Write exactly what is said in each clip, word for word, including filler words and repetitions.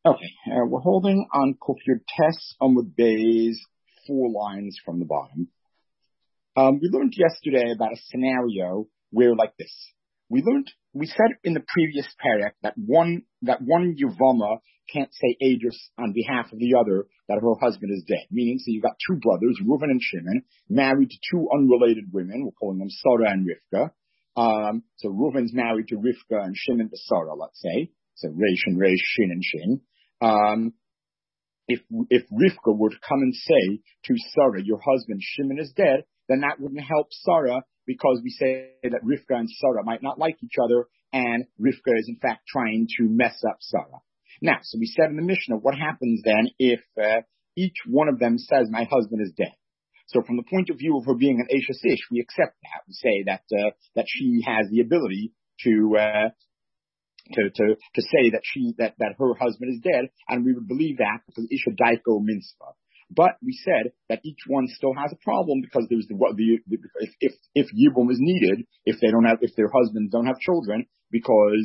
Okay, uh, we're holding on Kufir Tess Amud Bay's four lines from the bottom. Um, we learned yesterday about a scenario where, like this, we learned, we said in the previous parak that one that one Yavama can't say Adris on behalf of the other that her husband is dead. Meaning, so you've got two brothers, Reuven and Shimon, married to two unrelated women. We're calling them Sarah and Rivka. Um, so Reuven's married to Rivka and Shimon to Sarah, let's say. So Reish and Reish, Shin and Shin. Um, if, if Rivka were to come and say to Sarah, your husband Shimon is dead, then that wouldn't help Sarah because we say that Rivka and Sarah might not like each other, and Rivka is in fact trying to mess up Sarah. Now, so we said in the Mishnah, what happens then if uh, each one of them says, my husband is dead? So from the point of view of her being an Eishes Ish, we accept that. We say that uh, that she has the ability to uh, To, to, to say that she, that, that her husband is dead, and we would believe that because Isha Daiko Mitzvah. But we said that each one still has a problem because there's the, the, the if, if, if Yibum is needed, if they don't have, if their husbands don't have children, because,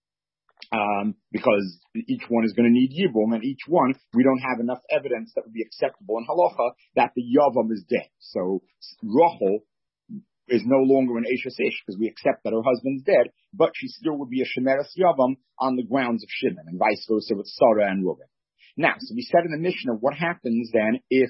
um, because each one is going to need Yibum, and each one, we don't have enough evidence that would be acceptable in halacha that the Yavam is dead. So, Rachel is no longer an Eishes Ish because we accept that her husband's dead, but she still would be a Shemeres Yavam on the grounds of Shimon, and vice versa with Sarah and Reuven. Now, so we said in the Mishnah, what happens then if,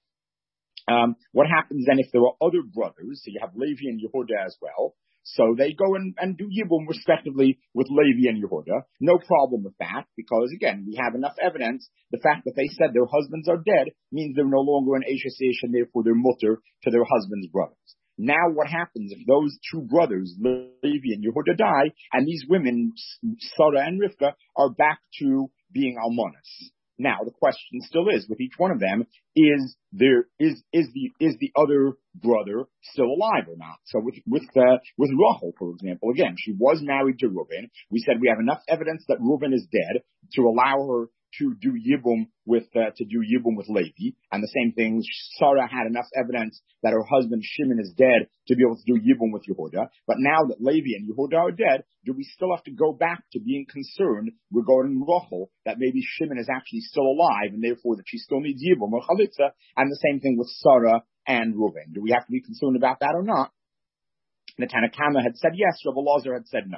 um, what happens then if there are other brothers? So you have Levi and Yehuda as well. So they go and, and do Yibum respectively with Levi and Yehuda. No problem with that, because again, we have enough evidence. The fact that they said their husbands are dead means they're no longer an Eishes Ish, and therefore they're mutter to their husband's brothers. Now what happens if those two brothers, Levi and Yehuda, die, and these women, Sarah and Rivka, are back to being almonas? Now the question still is, with each one of them, is there is is the is the other brother still alive or not? So with with uh, with Rachel, for example, again, she was married to Reuven. We said we have enough evidence that Reuven is dead to allow her to do Yibum with, uh, to do Yibum with Levi. And the same thing, Sarah had enough evidence that her husband Shimon is dead to be able to do Yibum with Yehuda. But now that Levi and Yehuda are dead, do we still have to go back to being concerned regarding Rachel, that maybe Shimon is actually still alive and therefore that she still needs Yibum or Chalitza? And the same thing with Sarah and Reuven. Do we have to be concerned about that or not? The Tanakama had said yes, Rabbi Lazar had said no.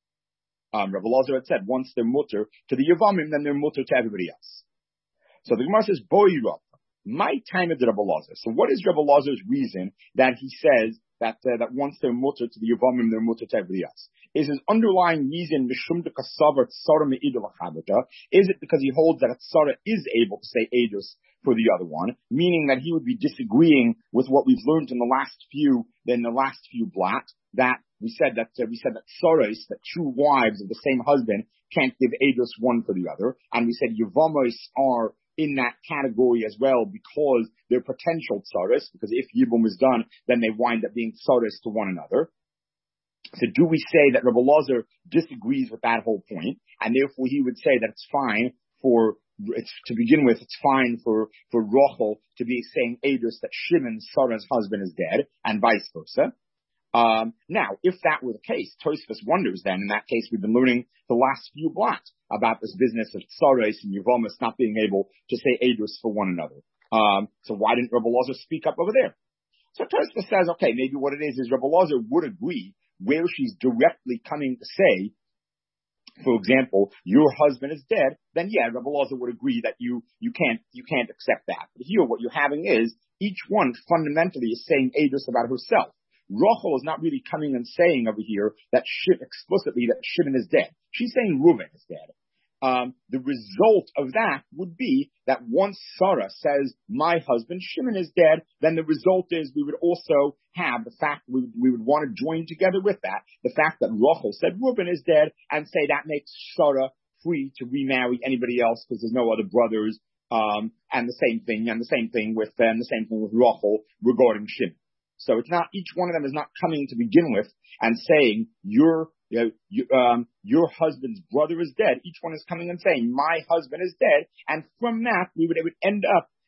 Um, Rabbi Lazar had said, once they're mutter to the Yavamim, then they're mutter to everybody else. So the Gemara says, Boi Rav, my time is Rabbi Lazar. So what is Rabbi Lazar's reason that he says that uh, that once they're mutter to the Yavamim, they're mutter to everybody else? Is his underlying reason, Mishum de Kasavar Tzara Me'idul Achabata? Is it because he holds that Tzara is able to say Eidos for the other one, meaning that he would be disagreeing with what we've learned in the last few, in the last few blocks, that we said that, uh, we said that Tzaros, that two wives of the same husband can't give Eidos one for the other, and we said Yavamos are in that category as well because they're potential Tzaros, because if Yibum is done, then they wind up being Tzaros to one another. So do we say that Rabbi Lazar disagrees with that whole point, and therefore he would say that it's fine for, it's, to begin with, it's fine for, for Rachel to be saying Eidos that Shimon, Sarah's husband, is dead, and vice versa? Um, now, if that were the case, Tosfos wonders then, in that case, we've been learning the last few blocks about this business of Tzaros and Yevamos not being able to say Eidos for one another. Um, so why didn't Rabbi Lazar speak up over there? So Tosfos says, okay, maybe what it is is Rabbi Lazar would agree where she's directly coming to say, for example, your husband is dead, then yeah, Rabbi Lazar would agree that you, you can't, you can't accept that. But here what you're having is, each one fundamentally is saying Eidos about herself. Rachel is not really coming and saying over here that Shim, explicitly that Shimon is dead. She's saying Reuven is dead. Um, the result of that would be that once Sarah says, my husband Shimon is dead, then the result is we would also have the fact we would, we would want to join together with that, the fact that Rachel said Reuven is dead, and say that makes Sarah free to remarry anybody else because there's no other brothers, um, and the same thing, and the same thing with, and the same thing with Rachel regarding Shimon. So it's not, each one of them is not coming to begin with and saying, your, you know, you, um, your husband's brother is dead. Each one is coming and saying, my husband is dead. And from that, we would, it would end up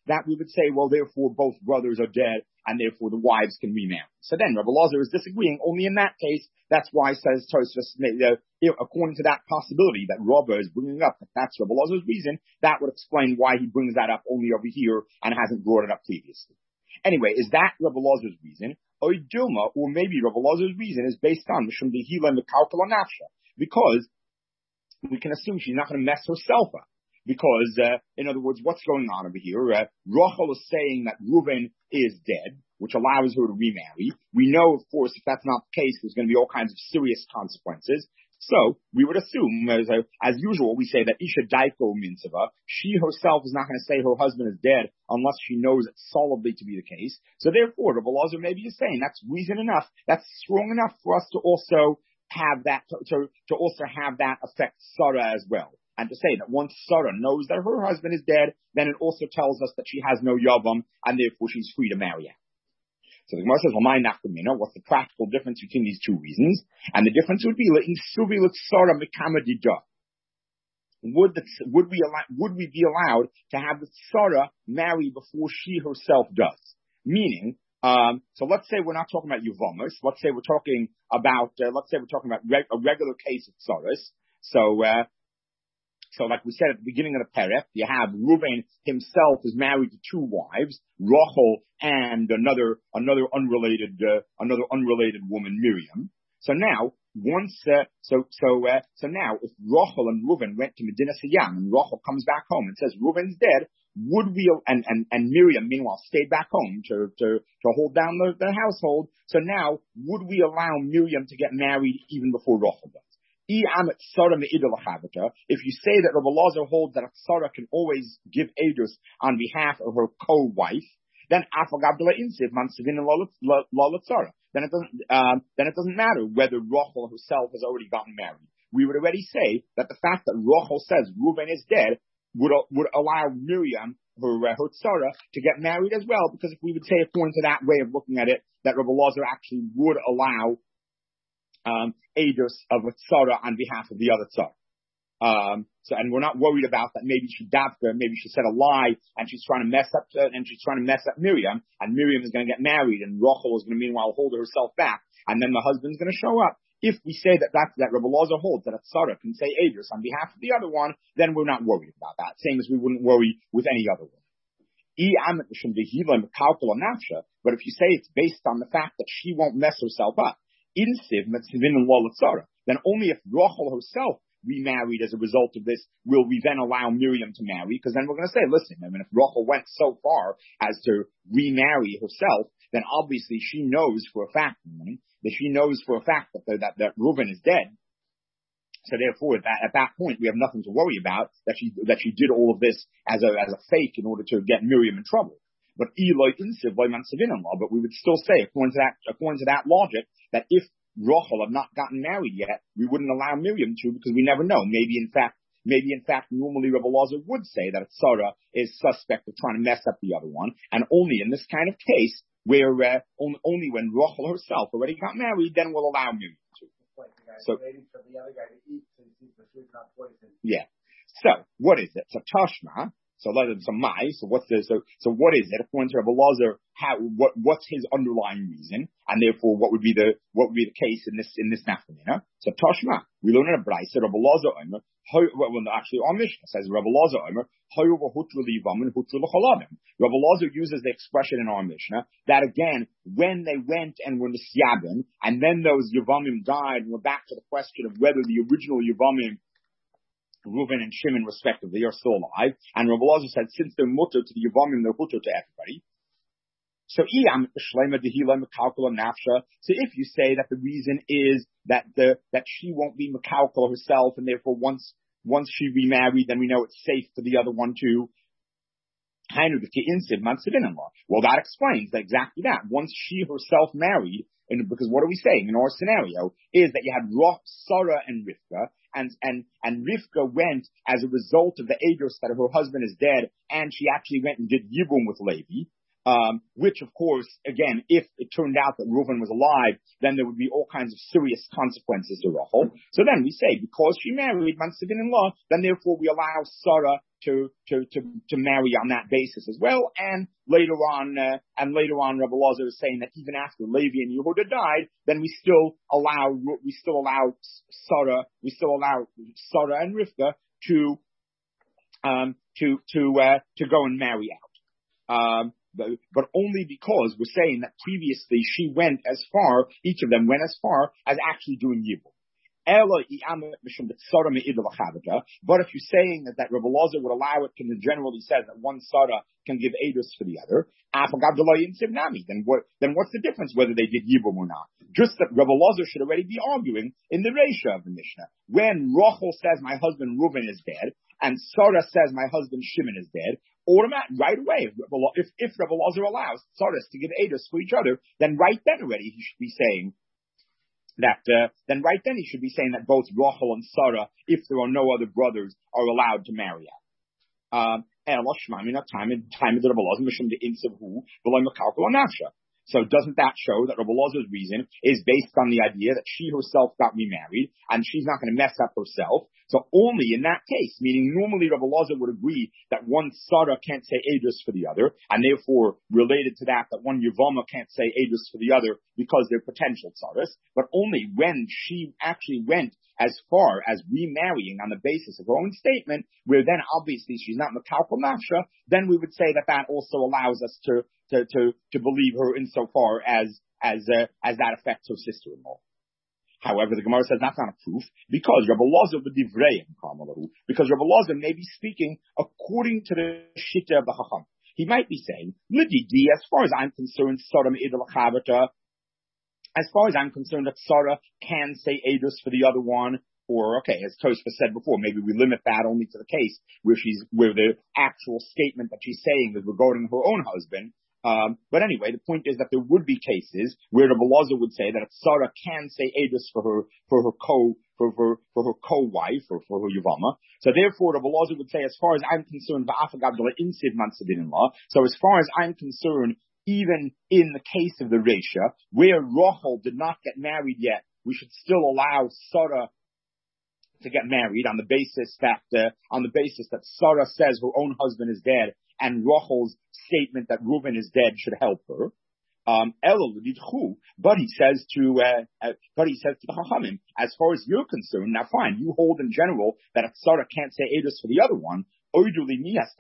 that we would say, well, therefore both brothers are dead, and therefore the wives can remarry. So then Rabbi Lazar is disagreeing only in that case. That's why, says Tosfos, uh, according to that possibility that Rabbi is bringing up, that that's Rabbi Lazar's reason, that would explain why he brings that up only over here and hasn't brought it up previously. Anyway, is that Rabbi Lazar's reason? Or Dilma, or maybe Rabbi Lazar's reason is based on Mishum Dehila Mekalkala Nafsha, because we can assume she's not going to mess herself up. Because, uh, in other words, what's going on over here? Uh, Rachel is saying that Reuven is dead, which allows her to remarry. We know, of course, if that's not the case, there's going to be all kinds of serious consequences. So, we would assume, as, a, as usual, we say that Isha Daiko Minsava, she herself is not going to say her husband is dead unless she knows it solidly to be the case. So therefore, Rabbi Lazar maybe is saying that's reason enough, that's strong enough for us to also have that, to, to, to also have that affect Sarah as well. And to say that once Sarah knows that her husband is dead, then it also tells us that she has no Yavam, and therefore she's free to marry him. So the Gemara says, well, my nafkamina, what's the practical difference between these two reasons? And the difference would be, would the, would we allow, would we be allowed to have the Sarah marry before she herself does? Meaning, um, so let's say we're not talking about Yuvamos, let's say we're talking about, uh, let's say we're talking about reg- a regular case of Saras. So, uh, So like we said at the beginning of the Perek, you have Reuven himself is married to two wives, Rachel and another, another unrelated, uh, another unrelated woman, Miriam. So now, once, uh, so, so, uh, so now if Rachel and Reuven went to Medina Siyam and Rachel comes back home and says Reuven's dead, would we, and, and, and Miriam meanwhile stayed back home to, to, to hold down the, the household. So now, would we allow Miriam to get married even before Rachel does? If you say that Rabbi Lazar holds that a Sarah can always give edus on behalf of her co-wife, then then it doesn't um, then it doesn't matter whether Rachel herself has already gotten married. We would already say that the fact that Rachel says Reuven is dead would would allow Miriam, her uh, her Sarah, to get married as well, because if we would say according to that way of looking at it, that Rabbi Lazar actually would allow Um, edus of a tzara on behalf of the other tzara. Um, so, and we're not worried about that. Maybe she davka, maybe she said a lie, and she's trying to mess up, uh, and she's trying to mess up Miriam, and Miriam is going to get married, and Rachel is going to meanwhile hold herself back, and then the husband's going to show up. If we say that that, that Rabbi Lazar holds that a tzara can say edus on behalf of the other one, then we're not worried about that. Same as we wouldn't worry with any other one. But if you say it's based on the fact that she won't mess herself up, then only if Rachel herself remarried as a result of this will we then allow Miriam to marry, because then we're going to say, listen, I mean, if Rachel went so far as to remarry herself, then obviously she knows for a fact that she knows for a fact that that, that Reuven is dead. So therefore, at that, at that point, we have nothing to worry about that she that she did all of this as a as a fake in order to get Miriam in trouble. But Eloi insiv by Mansavin-in-law. But we would still say, according to that according to that logic, that if Rachel had not gotten married yet, we wouldn't allow Miriam to, because we never know. Maybe in fact, maybe in fact, normally Rabbi Lazar would say that Sarah is suspect of trying to mess up the other one, and only in this kind of case, where uh, only, only when Rachel herself already got married, then we'll allow Miriam to. So, yeah. So, what is it? So, Tashma. So, let it, so, my, so what's the, so, so what is it? According to Rabbi Lazar, how, what, what's his underlying reason? And therefore, what would be the, what would be the case in this, in this nafkamina? So, Tashma, we learn in a Braisa, Rabbi Lazar Omer, well, actually, our Mishnah says, Rabbi Lazar Omer, Rabbi Lazar uses the expression in our Mishnah that again, when they went and were nisyabim, and then those Yavamim died, and we're back to the question of whether the original Yavamim, Reuven and Shimon respectively, are still alive. And Rabbi Lazar said, since they're mutter to the Yavamim, they're mutter to everybody. So, so if you say that the reason is that the that she won't be Mekalkal herself, and therefore once once she remarried, then we know it's safe for the other one too. Well, that explains exactly that. Once she herself married, and because what are we saying in our scenario is that you had Sarah and Rivka, and and and Rivka went as a result of the edus that her husband is dead, and she actually went and did Yibum with Levi. Um, which, of course, again, if it turned out that Reuven was alive, then there would be all kinds of serious consequences to Rachel. So then we say, because she married Mansivin-in-law, then therefore we allow Sarah to, to, to, to marry on that basis as well. And later on, uh, and later on, Rabbi Lazar is saying that even after Levi and Yehuda died, then we still allow, we still allow Sarah, we still allow Sarah and Rivka to, um, to, to, uh, to go and marry out. Um, But, but only because we're saying that previously she went as far, each of them went as far as actually doing Yibum. But if you're saying that, that Rabbi Lazar would allow it, and generally says that one Sarah can give Eidos for the other, then what, then what's the difference whether they did Yibum or not? Just that Rabbi Lazar should already be arguing in the Reisha of the Mishnah. When Rachel says my husband Reuven is dead, and Sarah says my husband Shimon is dead, automatic, right away, if, if Rabbi Lazar allows Sarah to give Eidos for each other, then right then already he should be saying that, uh, then right then he should be saying that both Rachel and Sarah, if there are no other brothers, are allowed to marry out. Um, So doesn't that show that Rabbi Lazar's reason is based on the idea that she herself got remarried and she's not going to mess up herself? So only in that case, meaning normally Rabbi Lazar would agree that one Sarah can't say Eidos for the other, and therefore related to that, that one Yevama can't say Eidos for the other because they're potential Tsaras, but only when she actually went as far as remarrying on the basis of her own statement, where then obviously she's not Mekalkal Nafsha, then we would say that that also allows us to to to, to believe her insofar as as uh, as that affects her sister-in-law. However, the Gemara says that's not a proof because Rabbi Lazar b'divrayim kamalahu, because Rabbi Lazar may be speaking according to the Shita of the Chacham. He might be saying, Lididi, as far as I'm concerned, Sarah me'idul chavata. As far as I'm concerned, that Sarah can say Eidos for the other one, or okay, as Tosfos said before, maybe we limit that only to the case where she's where the actual statement that she's saying is regarding her own husband. Um, but anyway, the point is that there would be cases where Rabbi Lazar would say that Sarah can say Eidos for her for her co for for, for her co-wife or for her Yavama. So therefore, Rabbi Lazar would say, as far as I'm concerned, in-law. So as far as I'm concerned, even in the case of the Reisha, where Rachel did not get married yet, we should still allow Sarah to get married on the basis that uh, on the basis that Sarah says her own husband is dead, and Rachel's statement that Reuven is dead should help her. Um, but he says to uh, uh, but he says to the Chachamim, as far as you're concerned, now fine, you hold in general that if Sarah can't say Eidos for the other one, shouldn't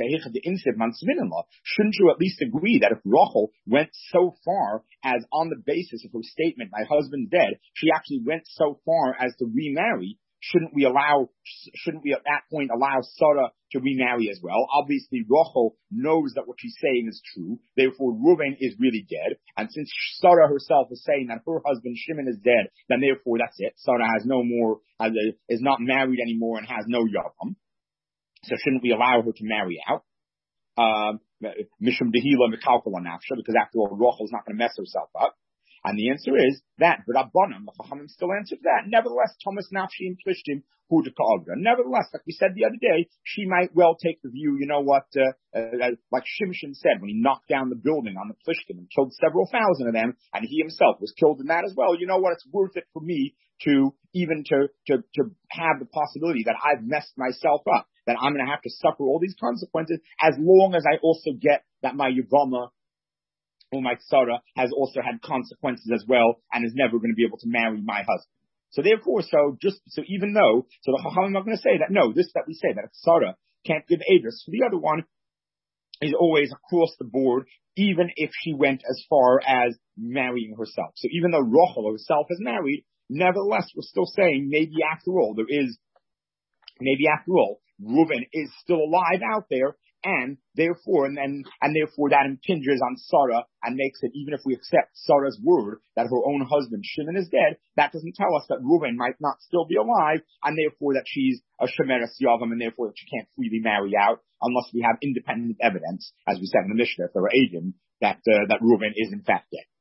you at least agree that if Rachel went so far as on the basis of her statement, my husband's dead, she actually went so far as to remarry? Shouldn't we allow, shouldn't we at that point allow Sarah to remarry as well? Obviously, Rachel knows that what she's saying is true. Therefore, Reuven is really dead. And since Sarah herself is saying that her husband Shimon is dead, then therefore that's it. Sarah has no more, has a, is not married anymore and has no yavam. So shouldn't we allow her to marry out? Mishum Dehila Mekalkal Nafsha, because after all, Rachel's not going to mess herself up. And the answer is that, but Rabbanim, the Chachamim still answered that. Nevertheless, Thomas Nafshi and Plishtim, who to Ka'agra. Nevertheless, like we said the other day, she might well take the view, you know what, uh, uh, like Shimshon said when he knocked down the building on the Plishtim and killed several thousand of them, and he himself was killed in that as well. You know what, it's worth it for me to, even to, to, to have the possibility that I've messed myself up, that I'm going to have to suffer all these consequences, as long as I also get that my Yavama or my Sarah has also had consequences as well and is never going to be able to marry my husband. So therefore, so just, so even though, so the Chachamim are going to say that, no, this that we say that if Sarah can't give Eidos, so the other one is always across the board, even if she went as far as marrying herself. So even though Rachel herself is married, nevertheless, we're still saying maybe after all, there is, maybe after all, Reuven is still alive out there, and therefore, and then, and therefore that impinges on Sarah and makes it, even if we accept Sarah's word that her own husband Shimon is dead, that doesn't tell us that Reuven might not still be alive, and therefore that she's a Shemeres Yavam, and therefore that she can't freely marry out unless we have independent evidence, as we said in the Mishnah, if there were Adim, that uh, that Reuven is in fact dead.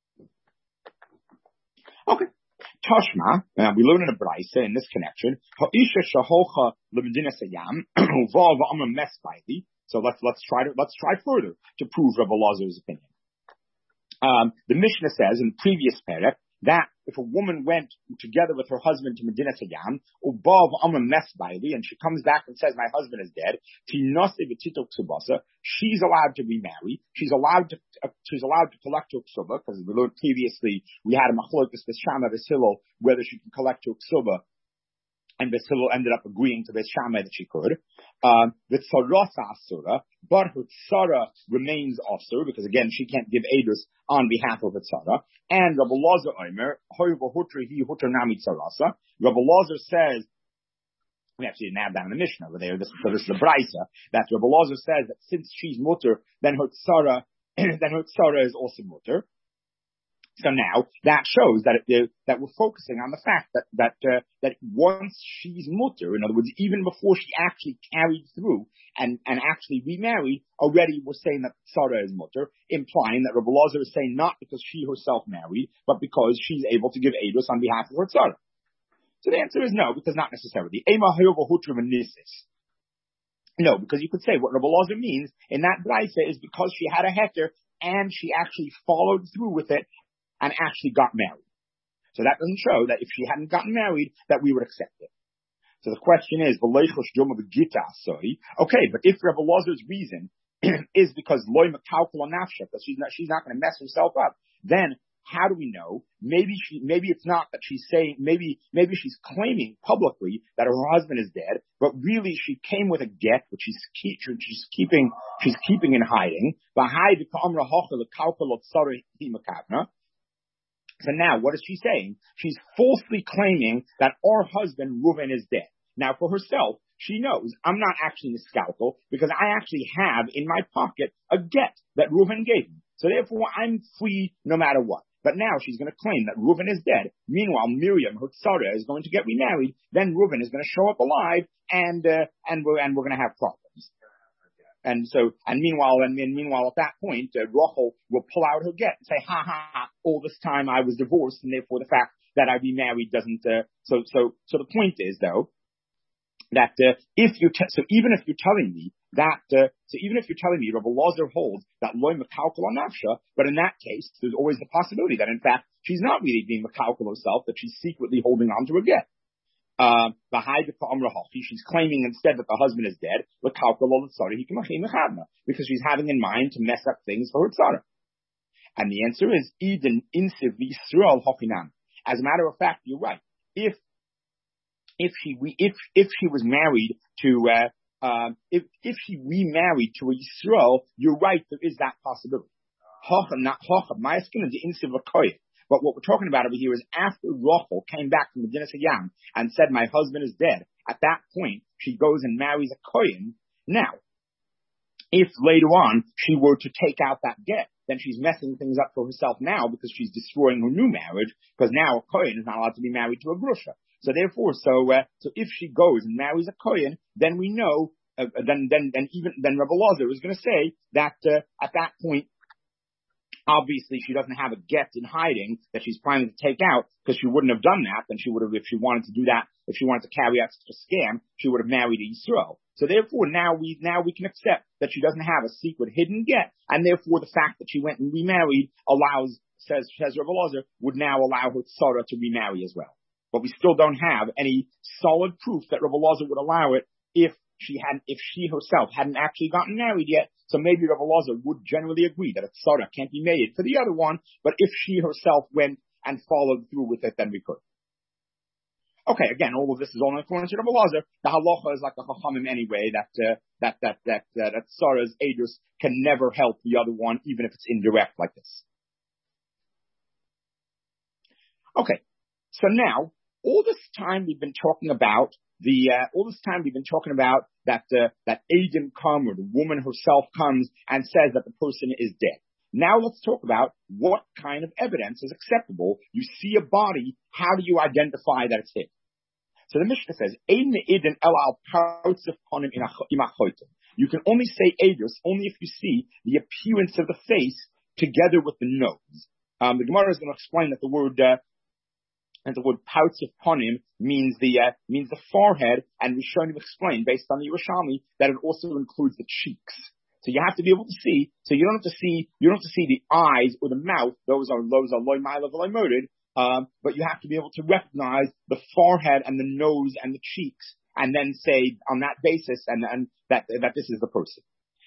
Okay. Tashma, uh, we learn in a Braisa in this connection, Ha'isha shahocha l'medina sayam, uva v'amra mes baili. So let's let's try to let's try further to prove Rabbi Elazar's opinion. Um, the Mishnah says in the previous parak that if a woman went together with her husband to Medina Sayyam, Ubav Amr Mesbaili, and she comes back and says, my husband is dead, she's allowed to remarry. She's allowed to uh, she's allowed to collect her ksuba, because we learned previously we had a machlokes Bishama Bishilo whether she can collect her ksuba. And Basil ended up agreeing to Beis Shammai that she could. Um, the tzarasa asura, but her tzara remains asur, because again, she can't give edus on behalf of her tzara. And Rabbi Elazar Omer, hoiva hutra hi hutra nami tzarasa. Rabbi Elazar says, we actually didn't add that in the Mishnah over there, this, so this is the Braisa, that Rabbi Elazar says that since she's mutter, then her tzara, then her tzara is also mutter. So now that shows that it, that we're focusing on the fact that that uh, that once she's mutter, in other words, even before she actually carried through and, and actually remarried, already we're saying that Sarah is mutter, implying that Rabbi Elazar is saying not because she herself married, but because she's able to give edus on behalf of her Sarah. So the answer is no, because not necessarily. No, because you could say what Rabbi Elazar means in that brayse is because she had a heter and she actually followed through with it and actually got married. So that doesn't show that if she hadn't gotten married, that we would accept it. So the question is, okay, but if Rabbi Elazar's reason is because loy mekaukel nafsha, because she's not, she's not going to mess herself up, then how do we know? Maybe she, maybe it's not that she's saying, maybe, maybe she's claiming publicly that her husband is dead, but really she came with a get, which she's, keep, she's keeping, she's keeping in hiding. So now, what is she saying? She's falsely claiming that our husband, Reuven, is dead. Now, for herself, she knows I'm not actually Niskalko because I actually have in my pocket a get that Reuven gave me. So therefore, I'm free no matter what. But now she's going to claim that Reuven is dead. Meanwhile, Miriam, her tzara, is going to get remarried. Then Reuven is going to show up alive, and uh, and we're and we're going to have problems. And so, and meanwhile, and, and meanwhile, at that point, uh, Rachel will pull out her get and say, ha ha ha, all this time I was divorced, and therefore the fact that I remarried doesn't, uh, so, so, so the point is though, that, uh, if you, te- so even if you're telling me that, uh, so even if you're telling me Rabbi Elazar holds that loy mekaukel nafsha, but in that case, there's always the possibility that in fact, she's not really being mekaukel herself, that she's secretly holding on to her get. Um, she's claiming instead that the husband is dead, because she's having in mind to mess up things for her tzara. And the answer is, as a matter of fact, you're right. If if she if if she was married to uh, um, if if she remarried to a Yisrael, you're right. There is that possibility. But what we're talking about over here is after Rachel came back from Medina Sayyam and said, my husband is dead, at that point, she goes and marries a Kohen. Now, if later on she were to take out that get, then she's messing things up for herself now because she's destroying her new marriage, because now a Kohen is not allowed to be married to a Grusha. So therefore, so uh, so if she goes and marries a Kohen, then we know, uh, then then then even then Rabbi Elazar is going to say that uh, at that point, obviously, she doesn't have a get in hiding that she's planning to take out, because she wouldn't have done that. Then she would have, if she wanted to do that, if she wanted to carry out such a scam, she would have married a Yisrael. So therefore, now we now we can accept that she doesn't have a secret hidden get, and therefore the fact that she went and remarried allows, says says Rabbi Elazar, would now allow her tzara to remarry as well. But we still don't have any solid proof that Rabbi Elazar would allow it if she hadn't, if she herself hadn't actually gotten married yet. So maybe Rabbi Elazar would generally agree that a tzara can't be made for the other one, but if she herself went and followed through with it, then we could. Okay, again, all of this is all in accordance to Rabbi Elazar. The halacha is like a chachamim anyway, that uh, that that that uh, that tzara's edus can never help the other one, even if it's indirect like this. Okay, so now all this time we've been talking about the uh, all this time we've been talking about that uh, that Adam come, or the woman herself comes and says that the person is dead. Now let's talk about what kind of evidence is acceptable. You see a body, how do you identify that it's him? So the Mishnah says, you can only say edus only if you see the appearance of the face together with the nose. Um, the Gemara is going to explain that the word uh, And the word pouts upon him means the uh, means the forehead, and Rishonim explained based on the Yerushalmi that it also includes the cheeks. So you have to be able to see. So you don't have to see. You don't have to see the eyes or the mouth. Those are those are loy ma'ila v'loy moded. Um, but you have to be able to recognize the forehead and the nose and the cheeks, and then say on that basis, and, and that that this is the person.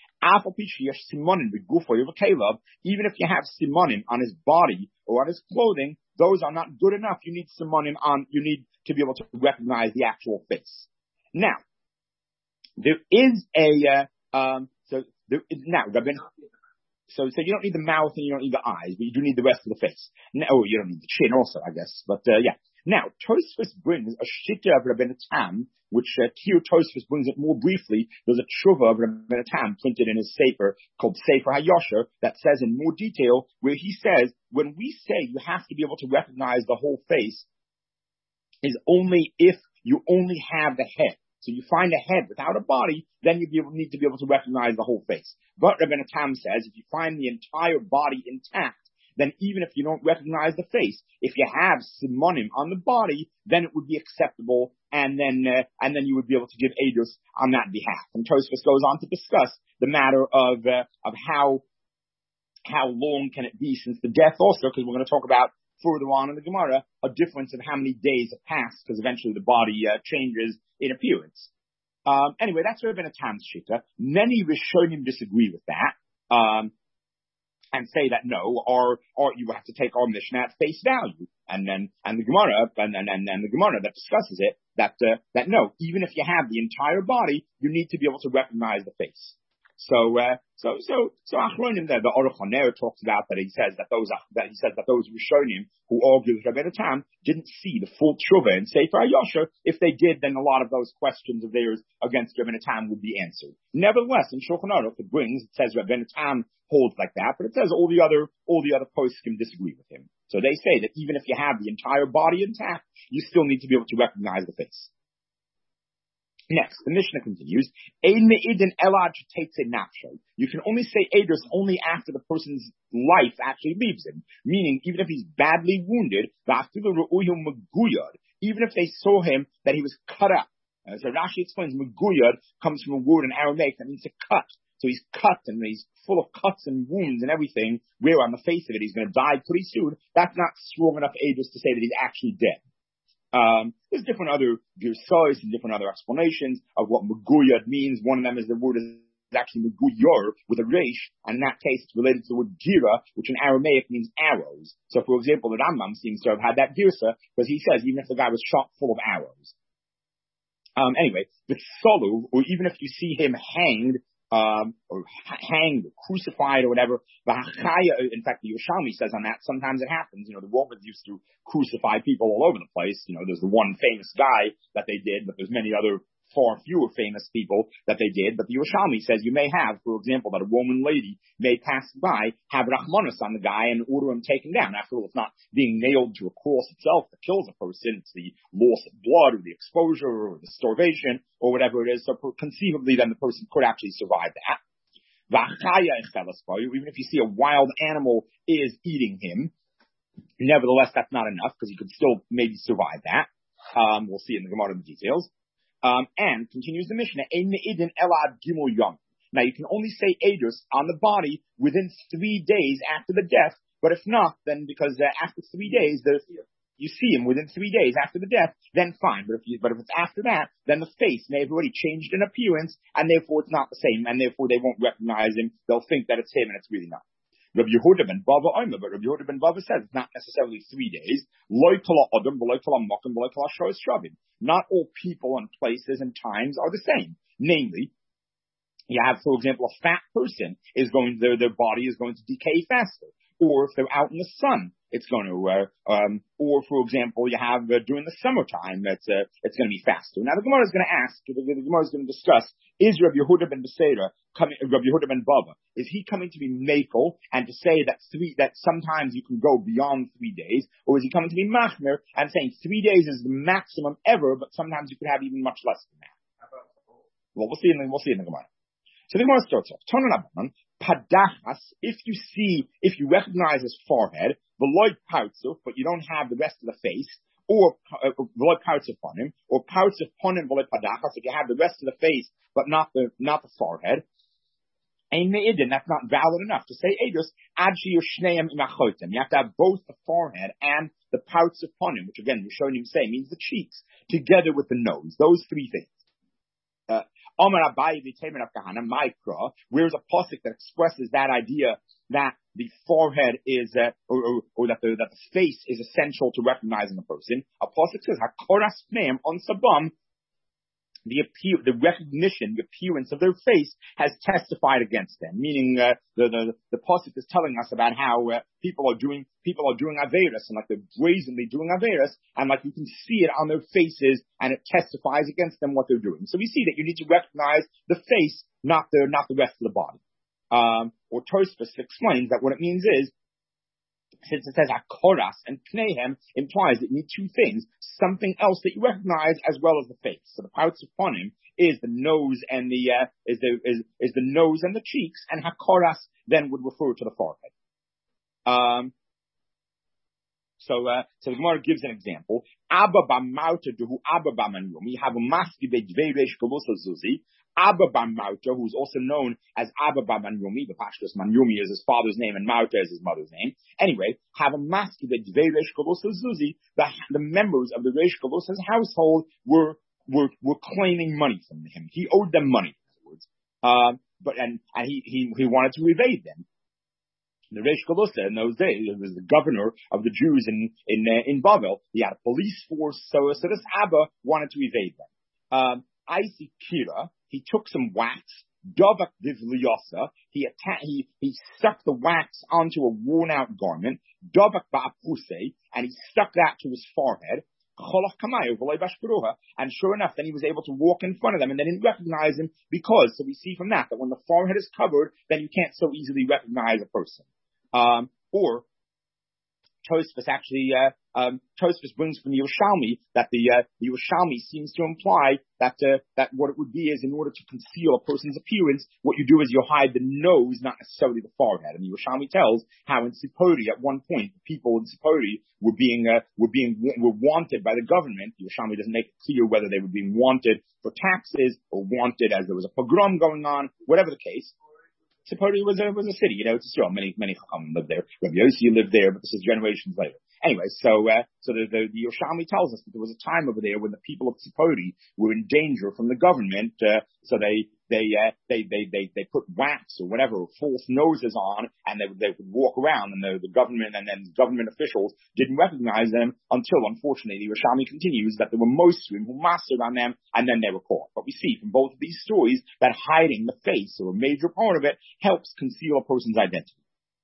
Even if you have simonim on his body or on his clothing, those are not good enough. You need simonim on. You need to be able to recognize the actual face. Now, there is a uh, um, so there is, now Rabbeinu. So, so you don't need the mouth and you don't need the eyes, but you do need the rest of the face. No, oh, you don't need the chin also, I guess. But uh, yeah. Now, Tosfos brings a shita of Rabbeinu Tam, which uh, here Tosfos brings it more briefly. There's a tshuva of Rabbeinu Tam printed in his sefer called Sefer HaYosher that says in more detail where he says when we say you have to be able to recognize the whole face is only if you only have the head. So you find a head without a body, then you need to be able to recognize the whole face. But Rabbeinu Tam says if you find the entire body intact, then even if you don't recognize the face, if you have simonim on the body, then it would be acceptable, and then uh, and then you would be able to give edus on that behalf. And Tosfos goes on to discuss the matter of uh, of how how long can it be since the death also, because we're going to talk about further on in the Gemara a difference of how many days have passed, because eventually the body uh, changes in appearance. Um, anyway, that's Rabbeinu Tam's shita. Many Rishonim disagree with that. Um, And say that no, or or you have to take our Mishnah at face value, and then and the Gemara and and and, and the Gemara that discusses it that uh, that no, even if you have the entire body, you need to be able to recognize the face. So uh, so so so Achronim there, the Aruch HaNer talks about that he says that those that he says that those Rishonim who argue with Rabbeinu Tam didn't see the full tshuva and Sefer HaYosher. If they did, then a lot of those questions of theirs against Rabbeinu Tam would be answered. Nevertheless, in Shulchan Aruch it brings it says Rabbeinu Tam holds like that, but it says all the other all the other poskim disagree with him. So they say that even if you have the entire body intact, you still need to be able to recognize the face. Next, the Mishnah continues, Ein me'idin elad sheteitze nafsho. You can only say edus only after the person's life actually leaves him. Meaning, even if he's badly wounded, even if they saw him that he was cut up. Uh, so Rashi explains, meguyad comes from a word in Aramaic that means to cut. So he's cut and he's full of cuts and wounds and everything, where on the face of it he's going to die pretty soon. That's not strong enough edus to say that he's actually dead. Um, there's different other girsos and different other explanations of what meguyad means. One of them is the word is actually meguyor with a resh, and in that case it's related to the word gira, which in Aramaic means arrows. So for example, the Rambam seems to have had that girsa because he says even if the guy was shot full of arrows. Um, anyway, the solu, or even if you see him hanged, um, or hanged, or crucified, or whatever. In fact, the Yerushalmi says on that, sometimes it happens. You know, the Romans used to crucify people all over the place. You know, there's the one famous guy that they did, but there's many other far fewer famous people that they did. But the Yerushalmi says you may have, for example, that a Roman lady may pass by, have Rahmanas on the guy and order him taken down. After all, it's not being nailed to a cross itself that kills a person. It's the loss of blood or the exposure or the starvation or whatever it is. So conceivably, then the person could actually survive that. Even if you see a wild animal is eating him, nevertheless, that's not enough because he could still maybe survive that. Um, we'll see in the Gemara the details. Um, and continues the Mishnah, Ein me'idin elad gimel yom. Now you can only say edus on the body within three days after the death, but if not, then because uh, after three days, the, you see him within three days after the death, then fine. But if you, but if it's after that, then the face may have already changed in appearance, and therefore it's not the same, and therefore they won't recognize him. They'll think that it's him, and it's really not. Rabbi Yehuda ben Bava Omer, but Rabbi Yehuda ben Bava says it's not necessarily three days. Loi kala adam, loi kala makom, loi kala shoyes shrabim. Not all people and places and times are the same. Namely, you have, for example, a fat person is going, their, their body is going to decay faster. Or if they're out in the sun, it's going to, uh, um, or for example, you have uh, during the summertime, it's, uh, it's going to be faster. Now the Gemara is going to ask, the, the Gemara is going to discuss, is Rabbi Yehuda ben Beseira coming, Rabbi Yehuda ben Bava, is he coming to be makel and to say that three, that sometimes you can go beyond three days, or is he coming to be machmer and saying three days is the maximum ever, but sometimes you could have even much less than that? Well, we'll see in the, we'll see in the Gemara. So the Gemara starts off, Tonan Padachas, if you see, if you recognize his forehead, Veloy Pautzuf, but you don't have the rest of the face, or v'lo parts upon him, or parts upon him v'lo padachas. If you have the rest of the face, but not the not the forehead. And that's not valid enough to say edus adshi yoshneim imachotem. You have to have both the forehead and the parts upon him, which again, we're showing him saying means the cheeks, together with the nose. Those three things. Uh, Omar Abaye v'Temen of Kahana Mikra. Where's a pasuk that expresses that idea that the forehead is, uh, or, or, or that the that the face is essential to recognizing a person? A pasuk says Hakoras Pneim on Sabam. The appear, the recognition, the appearance of their face has testified against them. Meaning, uh, the the the pasuk is telling us about how uh, people are doing people are doing averos, and like they're brazenly doing averos, and like you can see it on their faces, and it testifies against them what they're doing. So we see that you need to recognize the face, not the not the rest of the body. Um, or Tosfos explains that what it means is, since it says Hakoras and Pneihem implies that you need two things, something else that you recognize as well as the face. So the parts upon him is the nose and the uh, is the is, is the nose and the cheeks, and Hakoras then would refer to the forehead. Um, so uh, so the Gemara gives an example. Abba b'mauta duhu Abba b'manyomi have a maski be'dveiresh kolusa zuzi. Abba bar Mauta, who's also known as Abba bar Manyomi, the Pashtus Manyomi is his father's name and Mauta is his mother's name. Anyway, have a mask that Dvei Reish Kavosa Zuzi, the, the members of the Reish Kavosa's household were, were, were claiming money from him. He owed them money, in other words. Um, but, and, and he, he, he wanted to evade them. The Reish Kavosa in those days, it was the governor of the Jews in, in, uh, in Bavel. He had a police force, so, so this Abba wanted to evade them. Um, Isi Kira, he took some wax, Dovak Divliosa, he atta- he he stuck the wax onto a worn out garment, Dovak Ba'apuse, and he stuck that to his forehead, Cholach Kamayo, and sure enough, then he was able to walk in front of them, and they didn't recognize him because, so we see from that, that when the forehead is covered, then you can't so easily recognize a person. Um, or, Tosfos actually, uh, um, Tosfos brings from the Yerushalmi that the, uh, the Yerushalmi seems to imply that, uh, that what it would be is in order to conceal a person's appearance, what you do is you hide the nose, not necessarily the forehead. And the Yerushalmi tells how in Sipori at one point, the people in Sipori were being, uh, were being, were wanted by the government. The Yerushalmi doesn't make it clear whether they were being wanted for taxes or wanted as there was a pogrom going on, whatever the case. Sipori was a, was a city, you know, it's Israel. Many, many Chachamim lived there. Rabbi Yossi lived there, but this is generations later. Anyway, so, uh, so the, the, the Yerushalmi tells us that there was a time over there when the people of Sipori were in danger from the government, uh, so they, they, uh, they, they, they, they put wax or whatever, false noses on, and they would, they would walk around, and the, the government and then government officials didn't recognize them until, unfortunately, the Yerushalmi continues that there were Mosrim who mastered on them, and then they were caught. But we see from both of these stories that hiding the face, or a major part of it, helps conceal a person's identity.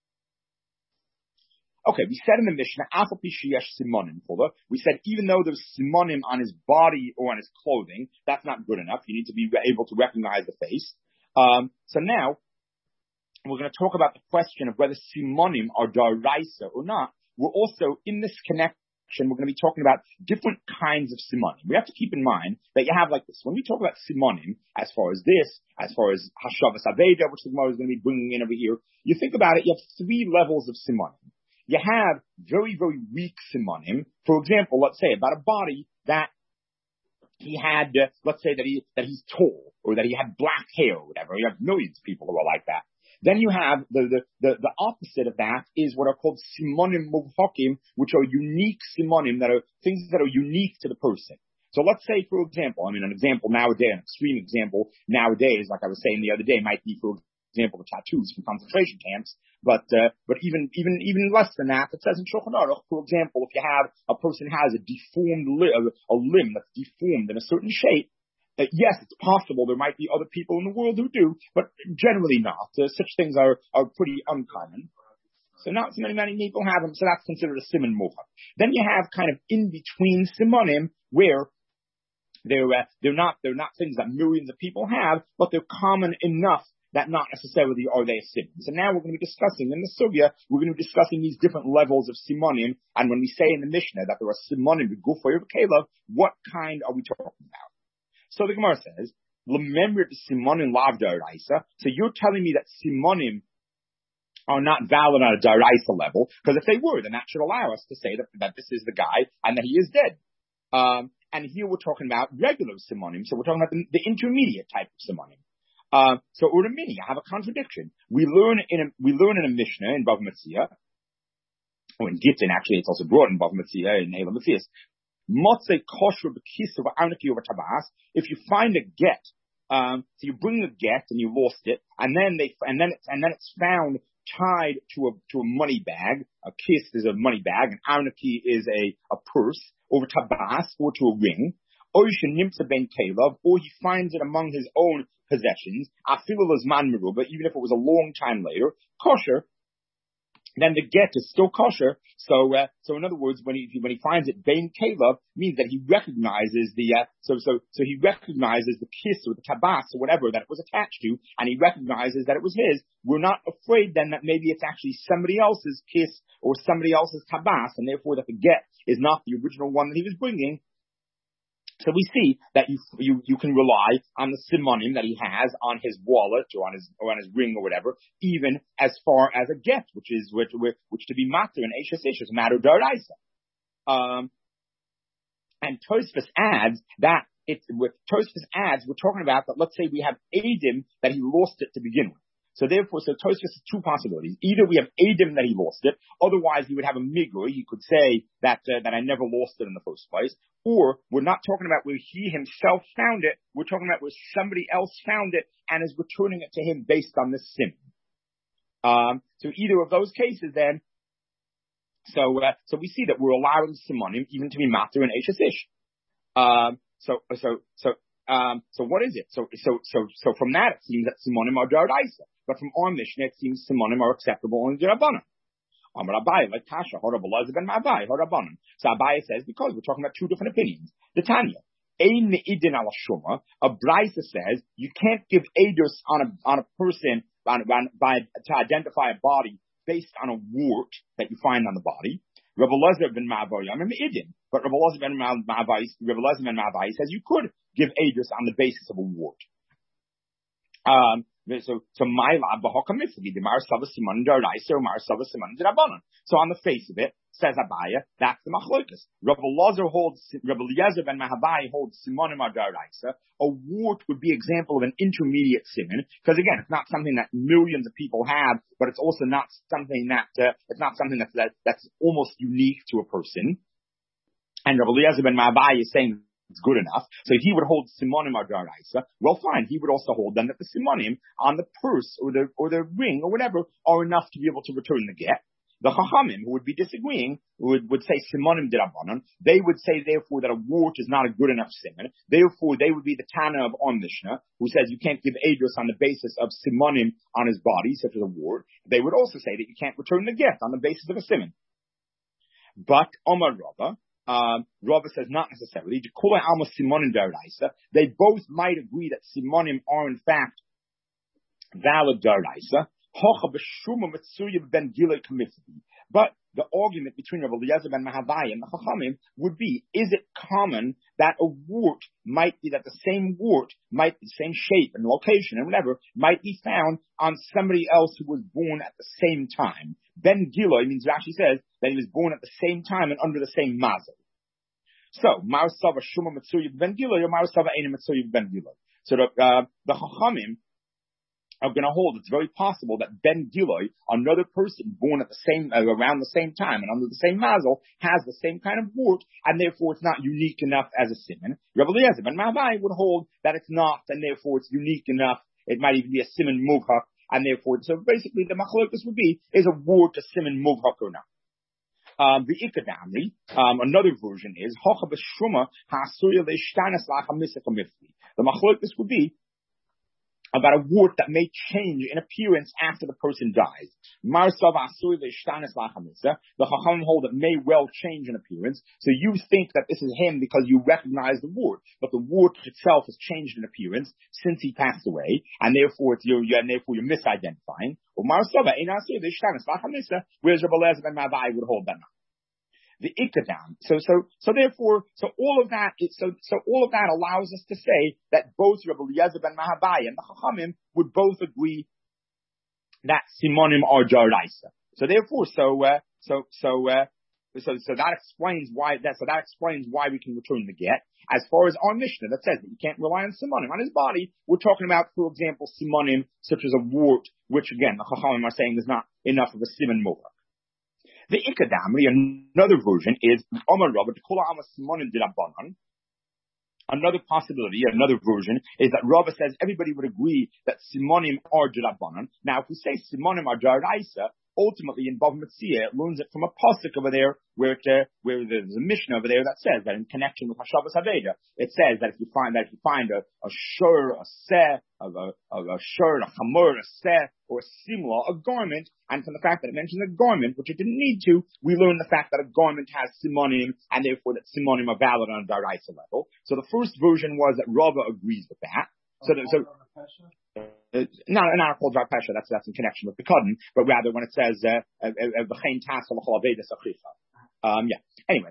Okay, we said in the Mishnah, Afal Pishiyesh Simonim Fuller. We said even though there's Simonim on his body or on his clothing, that's not good enough. You need to be able to recognize the face. Um, so now, we're going to talk about the question of whether Simonim are Daraisa or not. We're also, in this connection, we're going to be talking about different kinds of Simonim. We have to keep in mind that you have like this. When we talk about Simonim, as far as this, as far as Hashavas Aveda, which the Gemara is going to be bringing in over here, you think about it, you have three levels of Simonim. You have very, very weak simonim. For example, let's say about a body that he had, uh, let's say that he, that he's tall, or that he had black hair, or whatever. You have millions of people who are like that. Then you have the, the, the, the opposite of that is what are called simonim muvhakim, which are unique simonim, that are things that are unique to the person. So let's say, for example, I mean, an example nowadays, an extreme example nowadays, like I was saying the other day, might be, for example, the tattoos from concentration camps. But, uh, but even, even, even less than that, it says in Shulchan Aruch, for example, if you have a person has a deformed li- a limb that's deformed in a certain shape, uh, yes, it's possible there might be other people in the world who do, but generally not. Uh, such things are, are pretty uncommon. So not so many, many people have them, so that's considered a siman mocha. Then you have kind of in between simonim, where they're, uh, they're not, they're not things that millions of people have, but they're common enough that not necessarily are they a simon. So now we're going to be discussing, in the sugya, we're going to be discussing these different levels of simonim, and when we say in the Mishnah that there are simonim b'gufay of kelev, what kind are we talking about? So the Gemara says, L'memrit simonim lav da'araisa. So you're telling me that simonim are not valid on a daraisa level, because if they were, then that should allow us to say that, that this is the guy and that he is dead. Um, and here we're talking about regular simonim, so we're talking about the, the intermediate type of simonim. Uh, so Uramini, I have a contradiction. We learn in a, we learn in a Mishnah in Bava Metzia, or in Gittin, actually it's also brought in Bava Metzia, in Eila Metzias. Motzei kosher b'kisa v'arnaki over tabas. If you find a get, um, so you bring the get and you lost it, and then they, and then it's, and then it's found tied to a, to a money bag. A kiss is a money bag, and arnaki is a, a purse, over tabas, or to a ring. Or nimtza ben kelev, or he finds it among his own possessions, afilu l'zman meruba, even if it was a long time later, kosher, then the get is still kosher. So, uh, so in other words, when he when he finds it ben kelev, means that he recognizes the uh, so so so he recognizes the kiss or the tabas or whatever that it was attached to, and he recognizes that it was his. We're not afraid then that maybe it's actually somebody else's kiss or somebody else's tabas, and therefore that the get is not the original one that he was bringing. So we see that you, you, you can rely on the simonim that he has on his wallet or on his, or on his ring or whatever, even as far as a get, which is, which, which to be matter and eishes ish is matter d'oraisa. Um, and Tosfos adds that it's, with Tosfos adds, we're talking about that, let's say we have Adim that he lost it to begin with. So therefore, so Tosfos has two possibilities. Either we have Adim that he lost it, otherwise he would have a migur. He could say that uh, that I never lost it in the first place. Or we're not talking about where he himself found it. We're talking about where somebody else found it and is returning it to him based on this sin. Um, so either of those cases, then, so uh, so we see that we're allowing simonim even to be matter and eishes ish. Um, so so so. Um, so what is it? So, so, so, so from that it seems that simonim are d'oraisa, but from our Mishnah it seems simonim are acceptable in d'rabbanan. Amar Abaye, like Tasha, Hora Belazar ben Ma'avai, Hora Rabbanan. So Abaye says, because we're talking about two different opinions. The Tanya, ein me'idin ala shuma, a Brisa says you can't give edus on a on a person on, on, by to identify a body based on a wart that you find on the body. Rabbi Elazar ben Ma'avai, I mean idin, but Rabbi Elazar ben Ma'avai, Rabbi Elazar ben Ma'avai says you could give edus on the basis of a wart. Um, so, so my lab, the Marisava Simon Daraisa or Marisava Simon Darabanan. So on the face of it, says Abaya, that's the Machlokas. Rabbi Elazar holds, Rabbi Eliezer ben Mahabai holds Simonim Daraisa. A wart would be example of an intermediate simon, because again, it's not something that millions of people have, but it's also not something that, uh, it's not something that's, that, that's almost unique to a person. And Rabbi Eliezer ben Mahabai is saying, it's good enough. So he would hold simonim daraisa. Well, fine. He would also hold then that the simonim on the purse or the or the ring or whatever are enough to be able to return the get. The chachamim who would be disagreeing would would say simonim dirabanan. They would say therefore that a wart is not a good enough simon. Therefore, they would be the Tana of on Mishnah who says you can't give edus on the basis of simonim on his body, such as a wart. They would also say that you can't return the get on the basis of a simon. But Omar Rava. Um, Rava says not necessarily. They both might agree that simonim are in fact valid daraisa. But the argument between Rabbi Eliezer ben Mahavai and the Chachamim would be: is it common that a wart might be that the same wart might be the same shape and location and whatever might be found on somebody else who was born at the same time? Ben Giloi means it actually says that he was born at the same time and under the same mazel. So, Marisava Shuma Mitsuya Ben Giloi or Marisava Eina Mitsuya Ben Giloi. So the, uh, the Chachamim are going to hold it's very possible that Ben Giloi, another person born at the same, uh, around the same time and under the same mazel, has the same kind of wart, and therefore it's not unique enough as a simon. Rabbi Eliezer ben Mahavai would hold that it's not, and therefore it's unique enough. It might even be a simon muvhak. And therefore, so basically the machlokas would be, is a wart a simon muvhak or not? Um, the ikadamri, um, another version is, hocha b'shuma ha'asuya le'ishtanas lacha misach ha'mifli. The machlokas would be about a wart that may change in appearance after the person dies. Marsav ha'asuya le'ishtanas lacha misach. The chachamim hold that may well change in appearance. So you think that this is him because you recognize the wart, but the wart itself has changed in appearance since he passed away, and therefore it's you're, and therefore you're misidentifying. Whereas Rabbi Eliezer ben Mahavai would hold that not. The ikadam. So, so, so therefore, so all of that is, so, so all of that allows us to say that both Rabbi Eliezer ben Mahavai and the Chachamim would both agree that simonim are d'oraisa. So therefore, so uh, so so uh, so so that explains why that so that explains why we can return the get. As far as our Mishnah that says that you can't rely on simonim on his body, we're talking about, for example, simonim such as a wart, which again the Chachamim are saying is not enough of a siman muvak. The Ikadamri, another version, is Omar Rabba to Kula Ama Simonim Dirabanan. Another possibility, another version, is that Rava says everybody would agree that Simonim are Dirabanan. Now, if we say Simonim are Daraisa, ultimately in Bava Metzia, it learns it from a pasuk over there, where it, uh, where there's a Mishnah over there that says that in connection with Hashavas Haveda, it says that if you find that if you find a, a shur, a seh, of a, of a shirt, a chamur, a seh, or a simla, a garment, and from the fact that it mentions a garment, which it didn't need to, we learn the fact that a garment has simonim, and therefore that simonim are valid on a daraisa level. So the first version was that Rava agrees with that. So, the, so uh, not not a called dvar pesha. That's that's in connection with the cotton, but rather when it says v'chein tasel l'chol aveda sachicha. Um, yeah. Anyway.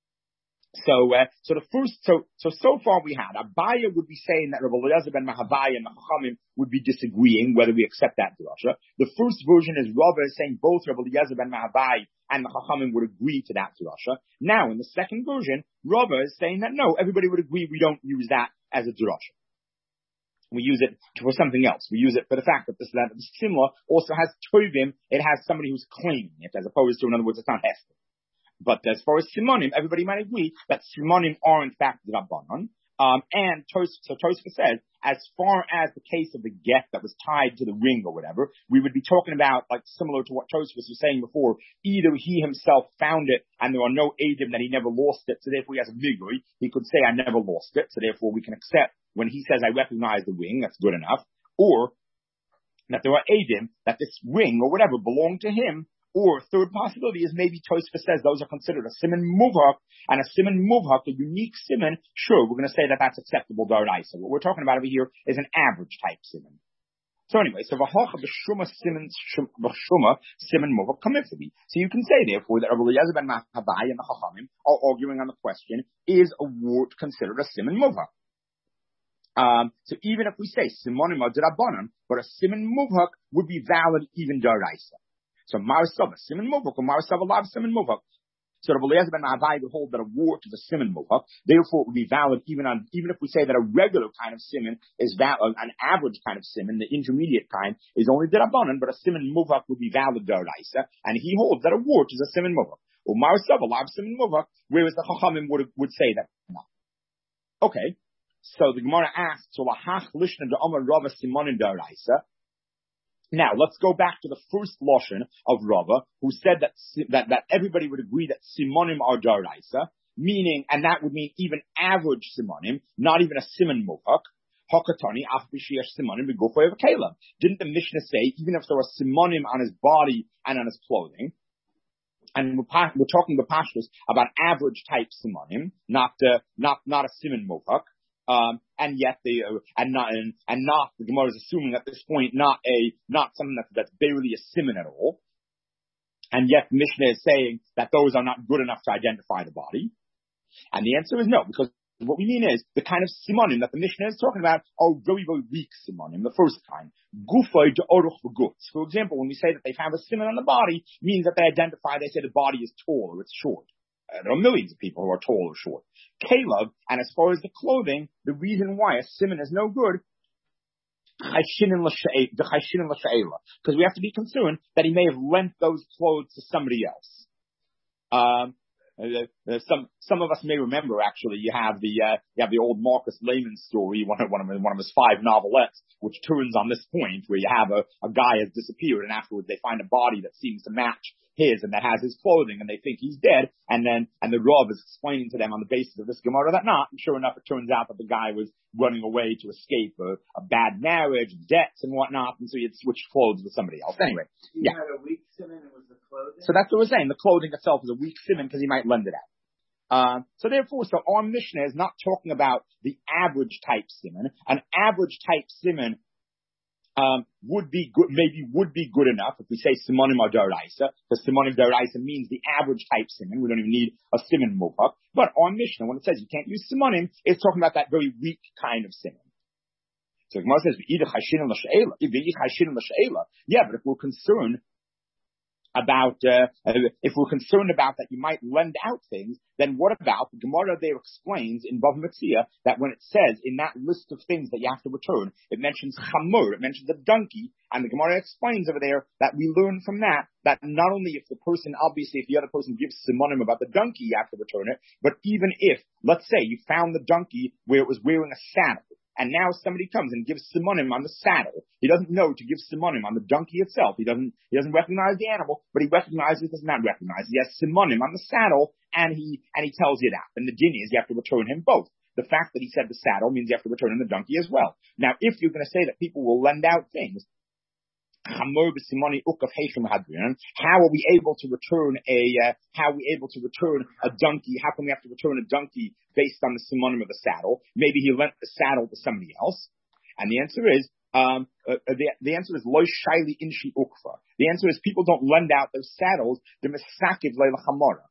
So, uh, so the first, so, so, so far we had, Abaya would be saying that Rabbi Eliezer ben Mahavai and the Chachamim would be disagreeing whether we accept that drasha. The first version is Rava is saying both Rabbi Eliezer ben Mahavai and the Chachamim would agree to that drasha. Now, in the second version, Rava is saying that no, everybody would agree we don't use that as a drasha. We use it for something else. We use it for the fact that this, that the simla also has tovim. It has somebody who's claiming it, as opposed to, in other words, it's not hester. But as far as simonim, everybody might agree that simonim are in fact Rabbanon. Um, and Tos, so Tosfos says, as far as the case of the get that was tied to the ring or whatever, we would be talking about, like similar to what Tosfos was saying before, either he himself found it and there are no edim that he never lost it, so therefore he has a vigui, he could say I never lost it, so therefore we can accept when he says I recognize the ring, that's good enough, or that there are edim that this ring or whatever belonged to him. Or third possibility is maybe Tosfos says those are considered a siman muvhak, and a siman muvhak, a unique siman, sure, we're going to say that that's acceptable d'oraisa. What we're talking about over here is an average type siman. So anyway, so v'hocha b'shuma siman b'shuma siman muvhak kamifli. So you can say therefore that Rabbi Eliezer ben Mahavai and the Chachamim are arguing on the question: is a wart considered a siman muvhak? Um, so even if we say simonim are d'rabanan, but a siman muvhak would be valid even d'oraisa. So Marisava, Siman Muvak, or Marisava Lav Siman Muvak. So Rabbi Eliezer ben Mahavai would hold that a wart is a Siman Muvak. Therefore, it would be valid even on, even if we say that a regular kind of Siman is valid, an average kind of Siman, the intermediate kind, is only D'Rabbanan, but a Siman Muvak would be valid D'Oraisa, and he holds that a wart is a Siman Muvak. Or Marisava Lav Siman Muvak, whereas the Chachamim would, would say that no. Okay. So the Gemara asks, so Lahach Lishna D'Omar Rava Simonin D'Oraisa. Now, let's go back to the first lashon of Rava, who said that, that, that everybody would agree that simonim are d'oraisa, meaning, and that would mean even average simonim, not even a simon mufak. Hakatani, af b'sheish simonim b'gufay of Caleb. Didn't the Mishnah say, even if there were simonim on his body and on his clothing, and we're, we're talking the pashtus about average type simonim, not, uh, not, not a simon mufak. Um, and yet they, uh, and not, and, and not, the Gemara is assuming at this point, not a, not something that's, that's barely a simon at all. And yet the Mishnah is saying that those are not good enough to identify the body. And the answer is no, because what we mean is the kind of simonim that the Mishnah is talking about are very, very weak simonim, the first kind. Gufay de oruch v'guts. For example, when we say that they found a simon on the body, means that they identify, they say the body is tall or it's short. Uh, there are millions of people who are tall or short. Caleb, and as far as the clothing, the reason why a simon is no good, because we have to be concerned that he may have lent those clothes to somebody else. Um, uh, some some of us may remember actually. You have the uh, you have the old Marcus Lehman story, one of one of his, one of his five novelettes, which turns on this point where you have a, a guy has disappeared, and afterwards they find a body that seems to match his and that has his clothing, and they think he's dead, and then and the Rav is explaining to them on the basis of this Gemara that not. And sure enough, it turns out that the guy was running away to escape a, a bad marriage, debts, and whatnot, and so he had switched clothes with somebody else. Anyway, he yeah. had a weak simon, it was the clothing. So that's what we're saying. The clothing itself is a weak simon because he might lend it out. Uh, so therefore, so our Mishnah is not talking about the average type simon. An average type simon um, would be good, maybe would be good enough if we say simonim are d'oraisa, because simonim d'oraisa means the average type simon. We don't even need a simon mufak. But our Mishnah, when it says you can't use simonim, it's talking about that very weak kind of simon. So Gemara says, yeah, but if we're concerned about, uh, if we're concerned about that you might lend out things, then what about the Gemara there explains in Bava Metzia that when it says in that list of things that you have to return, it mentions chamur, it mentions a donkey, and the Gemara explains over there that we learn from that, that not only if the person, obviously if the other person gives simonim about the donkey, you have to return it, but even if, let's say you found the donkey where it was wearing a saddle, and now somebody comes and gives simonim on the saddle. He doesn't know to give simonim on the donkey itself. He doesn't, he doesn't recognize the animal, but he recognizes, does not recognize. He has simonim on the saddle, and he, and he tells you that. And the din is you have to return him both. The fact that he said the saddle means you have to return him the donkey as well. Now, if you're going to say that people will lend out things, how are we able to return a, uh, how are we able to return a donkey? How can we have to return a donkey based on the simonim of the saddle? Maybe he lent the saddle to somebody else. And the answer is, um, uh, the, the answer is, loy shaili inshi ukfa. The answer is people don't lend out those saddles, the misakiv le'lachamora.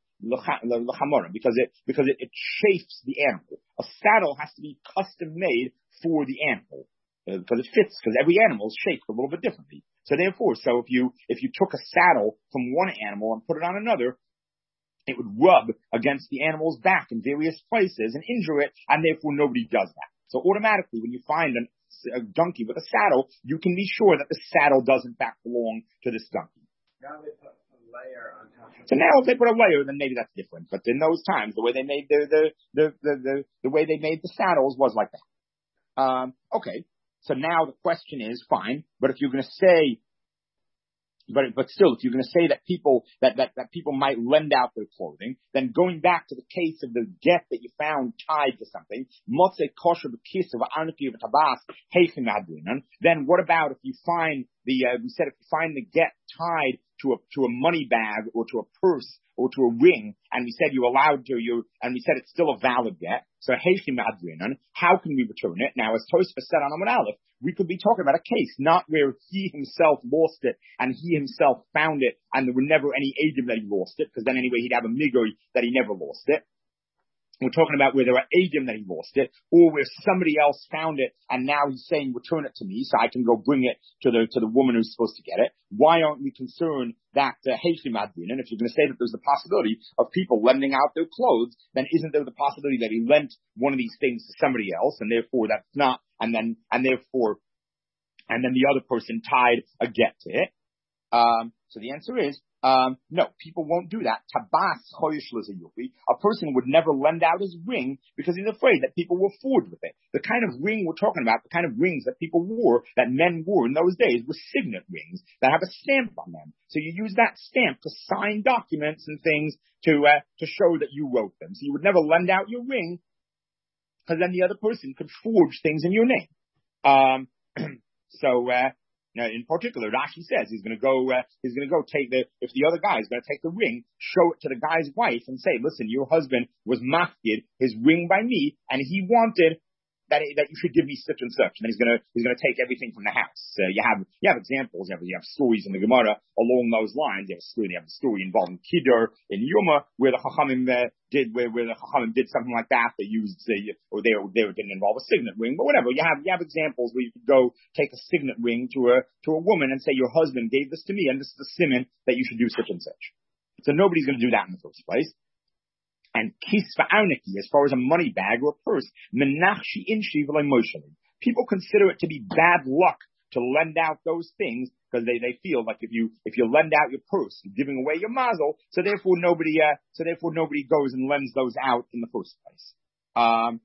Because it, because it, it shapes the animal. A saddle has to be custom made for the animal. Uh, because it fits, because every animal is shaped a little bit differently. So therefore, so if you, if you took a saddle from one animal and put it on another, it would rub against the animal's back in various places and injure it, and therefore nobody does that. So automatically, when you find an, a donkey with a saddle, you can be sure that the saddle does in fact belong to this donkey. Now they put a layer on top of it. So now if they put a layer, then maybe that's different. But in those times, the way they made the, the, the, the, the, the way they made the saddles was like that. Um, okay. So now the question is, fine, but if you're going to say, but but still, if you're going to say that people that, that that people might lend out their clothing, then going back to the case of the get that you found tied to something, motzei kosher b'kis of arniki of tabas heichin adrinan. Then what about if you find the uh, we said if you find the get tied to a to a money bag or to a purse or to a ring, and we said you're allowed to, you and we said it's still a valid get. So heichin adrinan, how can we return it? Now, as Tosfos said on Amud Aleph, we could be talking about a case, not where he himself lost it and he himself found it and there were never any adim that he lost it, because then anyway he'd have a migoi that he never lost it. We're talking about where there are adim that he lost it, or where somebody else found it and now he's saying, return it to me so I can go bring it to the to the woman who's supposed to get it. Why aren't we concerned that Heichim Adrin? And if you're going to say that there's the possibility of people lending out their clothes, then isn't there the possibility that he lent one of these things to somebody else, and therefore that's not, and then and therefore, and then the other person tied a get to it? Um, so the answer is, um, no, people won't do that. Tabas choyish l'zayufi. A person would never lend out his ring because he's afraid that people will forge with it. The kind of ring we're talking about, the kind of rings that people wore, that men wore in those days, were signet rings that have a stamp on them. So you use that stamp to sign documents and things to uh, to show that you wrote them. So you would never lend out your ring because then the other person could forge things in your name. Um, so. Uh, Now, in particular, Rashi says he's going to go, uh, he's going to go take the, if the other guy is going to take the ring, show it to the guy's wife and say, listen, your husband was mafkid his ring by me, and he wanted that, that you should give me such and such. And then he's going to, he's going to take everything from the house. Uh, you have, you have examples, you have, you have stories in the Gemara along those lines. You have a story, you have a story involving Kiddur in Yuma, where the Chachamim uh, did, where, where the Chachamim did something like that. They used, uh, or they, they didn't involve a signet ring, but whatever. You have, you have examples where you could go take a signet ring to a, to a woman and say, your husband gave this to me, and this is the siman that you should do such and such. So nobody's going to do that in the first place. And kis va'arniki, as far as a money bag or a purse, menachshi inshi v'lei mosheli. People consider it to be bad luck to lend out those things because they, they feel like if you if you lend out your purse, you're giving away your mazel. So therefore nobody uh, so therefore nobody goes and lends those out in the first place. Um,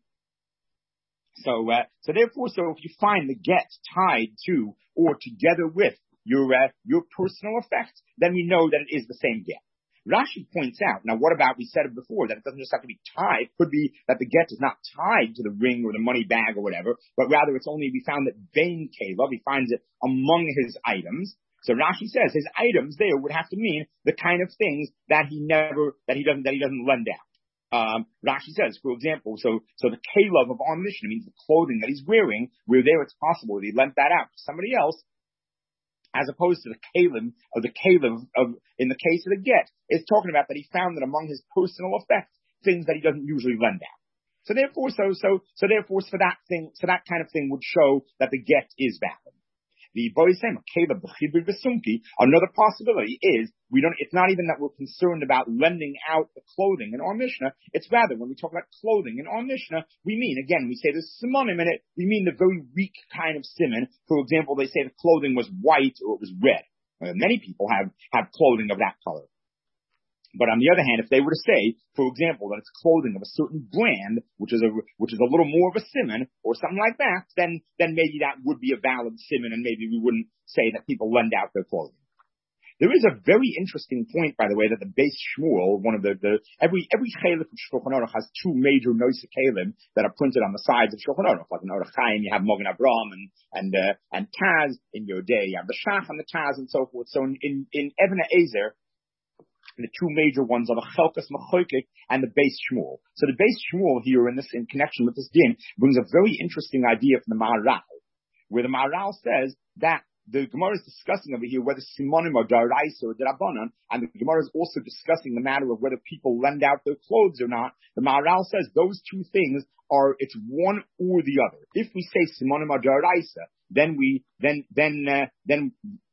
so uh, so therefore, so if you find the get tied to or together with your uh, your personal effect, then we know that it is the same get. Rashi points out, now what about, we said it before, that it doesn't just have to be tied. It could be that the get is not tied to the ring or the money bag or whatever, but rather it's only, we found that Bain Caleb, he finds it among his items. So Rashi says his items there would have to mean the kind of things that he never, that he doesn't, that he doesn't lend out. Um, Rashi says, for example, so, so the Caleb of our mission means the clothing that he's wearing, where there it's possible that he lent that out to somebody else, as opposed to the kalim of the kalim of, in the case of the get, it's talking about that he found that among his personal effects, things that he doesn't usually lend out. So therefore, so, so, so therefore, for that thing, so that kind of thing would show that the get is valid. The boys say, another possibility is we don't, it's not even that we're concerned about lending out the clothing in our Mishnah. It's rather when we talk about clothing in our Mishnah, we mean, again, we say there's simonim in it, we mean the very weak kind of simon. For example, they say the clothing was white or it was red. Uh, many people have, have clothing of that color. But on the other hand, if they were to say, for example, that it's clothing of a certain brand, which is a which is a little more of a simon or something like that, then then maybe that would be a valid simon, and maybe we wouldn't say that people lend out their clothing. There is a very interesting point, by the way, that the Beis Shmuel, one of the, the every every chelik of Shulchan Aruch has two major noise kelim that are printed on the sides of Shulchan Aruch. Like in Aruch Chaim, you have Mogen Avraham and and uh, and Taz. In your day, you have the Shach and the Taz and so forth. So in in, in Even HaEzer, the two major ones are the Chelkas Machoikik and the Beis Shmuel. So the Beis Shmuel here in this, in connection with this din, brings a very interesting idea from the Maharal, where the Maharal says that the Gemara is discussing over here whether Simonim are Daraisa or Darabanan, and the Gemara is also discussing the matter of whether people lend out their clothes or not. The Maharal says those two things are, it's one or the other. If we say Simonim are Daraisa, then we, then, then, uh, then,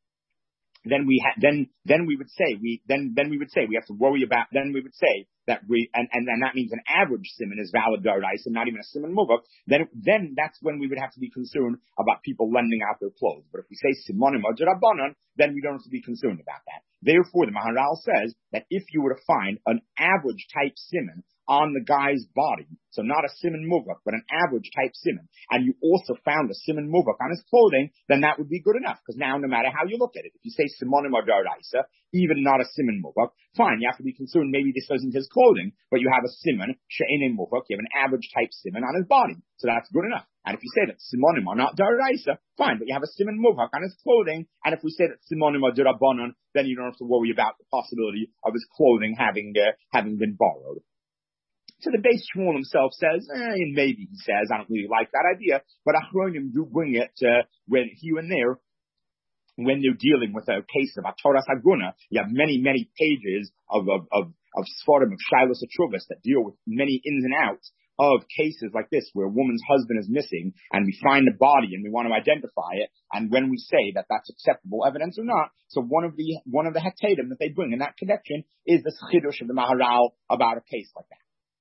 then we ha- then then we would say we then then we would say we have to worry about then we would say that we and and, and that means an average simon is valid daraisa and not even a simon muvak. Then then that's when we would have to be concerned about people lending out their clothes. But if we say simonim or drabanan, then we don't have to be concerned about that. Therefore, the Maharal says that if you were to find an average type simon on the guy's body, so not a simon muvak, but an average type simon, and you also found a simon muvak on his clothing, then that would be good enough. Because now, no matter how you look at it, if you say simonim or daraisa, even not a simon muvak, fine, you have to be concerned maybe this isn't his clothing, but you have a simon she'ein muvak, you have an average type simon on his body, so that's good enough. And if you say that simonim are not daraisa, fine, but you have a simon muvak on his clothing, and if we say that simonim are darabanan, then you don't have to worry about the possibility of his clothing having uh, having been borrowed. So the Beis Shmuel himself says, eh, maybe he says, I don't really like that idea, but Achronim do bring it uh, when here and there, when they're dealing with a case of Atoras Haguna. You have many, many pages of of of, of Sforim, of Shilos Atruvas that deal with many ins and outs of cases like this, where a woman's husband is missing, and we find the body, and we want to identify it, and when we say that that's acceptable evidence or not. So one of the one of the hetadim that they bring in that connection is this chidush of the Maharal about a case like that.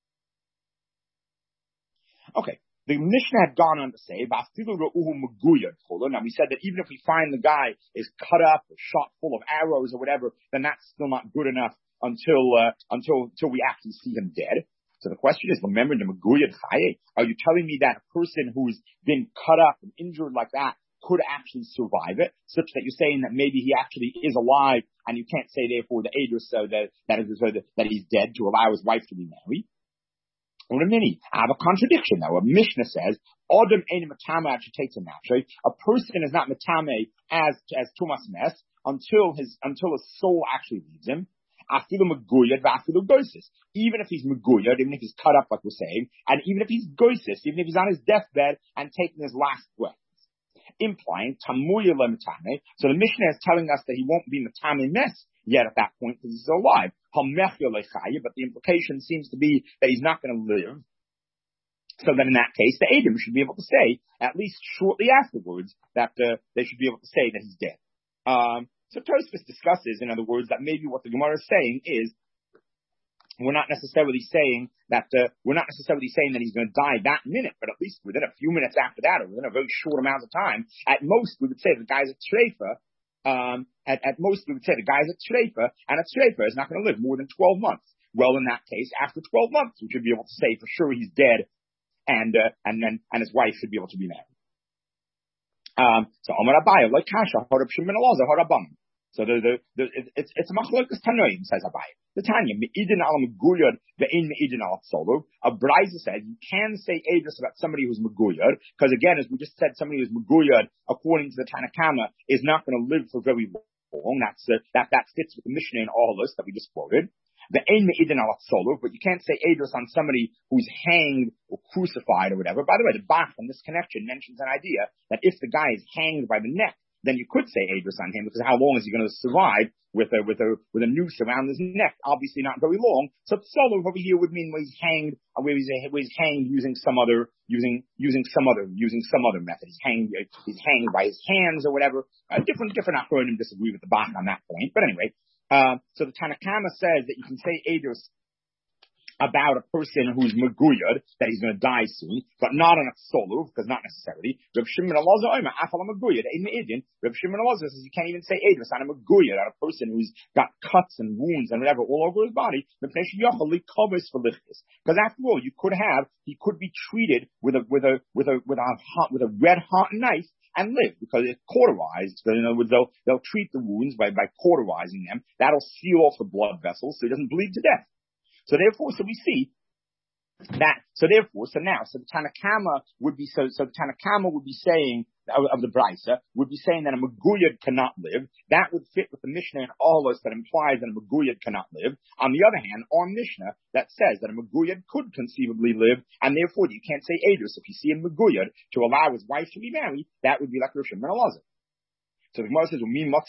Okay, the Mishnah had gone on to say, now we said that even if we find the guy is cut up or shot full of arrows or whatever, then that's still not good enough until uh, until until we actually see him dead. So the question is, remember the Meguyad Chaye? Are you telling me that a person who's been cut up and injured like that could actually survive it, such that you're saying that maybe he actually is alive, and you can't say therefore the age or so that that is so that, that he's dead to allow his wife to be married? Or a mini. I have a contradiction though. A Mishnah says, Adam ain't matame actually takes a naturally. A person is not matame as as Tumas Mes until his until his soul actually leaves him. Afilu meguyad v'afilu goisis. Even if he's meguyad, even if he's cut up like we're saying, and even if he's goisis, even if he's on his deathbed and taking his last breath, implying tamuya lematame. So the Mishnah is telling us that he won't be matame mes yet at that point because he's still alive. But the implication seems to be that he's not going to live. So then in that case, the Adam should be able to say, at least shortly afterwards, that uh, they should be able to say that he's dead. Um, so Tosfos discusses, in other words, that maybe what the Gemara is saying is, we're not necessarily saying that, uh, we're not necessarily saying that he's going to die that minute, but at least within a few minutes after that, or within a very short amount of time, at most we would say the guy's a treifa. Um, at, at most we would say the guy's a treifa, and a treifa is not going to live more than twelve months. Well, in that case, after twelve months, we should be able to say for sure he's dead, and uh, and then and his wife should be able to be married. Um, so Amar Abaye, like Kasha, Horab Shimon Elazar, Horabam. So the the, the it, it's it's a machlokas tanoim, says Abaye. The Tanya meidin al meguyad ve'in meidin al solo. A Brisa said you can say edus about somebody who's meguyad, because again, as we just said, somebody who's meguyad, according to the Tanakama, is not going to live for very long. That's uh, that that fits with the Mishnah in all this that we just quoted. The ein meidin al solo, but you can't say edus on somebody who's hanged or crucified or whatever. By the way, the Bach from this connection mentions an idea that if the guy is hanged by the neck, then you could say Adris on him, because how long is he going to survive with a, with a, with a noose around his neck? Obviously not very long. So Tsolov over here would mean where he's hanged, or where he's, where he's hanged using some other, using, using some other, using some other method. He's hanged, he's hanged by his hands or whatever. Uh, different, different Achronim disagree with the Bach on that point. But anyway, uh, so the Tanakama says that you can say Adris about a person who's meguyad, that he's going to die soon, but not on a solo, because not necessarily. Reb Shimon Elazar Omer, afal meguyad, ein me'idin. Reb Shimon Elazar says you can't even say Adris on a meguyad, on a person who's got cuts and wounds and whatever all over his body, because after all, you could have, he could be treated with a, with a, with a, with a hot, with a red hot knife and live, because it's cauterized. So, in other words, they'll, they'll treat the wounds by, by cauterizing them. That'll seal off the blood vessels so he doesn't bleed to death. So therefore, so we see that, so therefore, so now, so the Tanakama would be, so, so the Tanakama would be saying, of, of the Brisa, would be saying that a Meguyad cannot live. That would fit with the Mishnah in Ahlus that implies that a Meguyad cannot live. On the other hand, our Mishnah that says that a Meguyad could conceivably live, and therefore you can't say Adris. If you see a Meguyad to allow his wife to be married, that would be like Rav Shimon Elazar. So the Gemara says,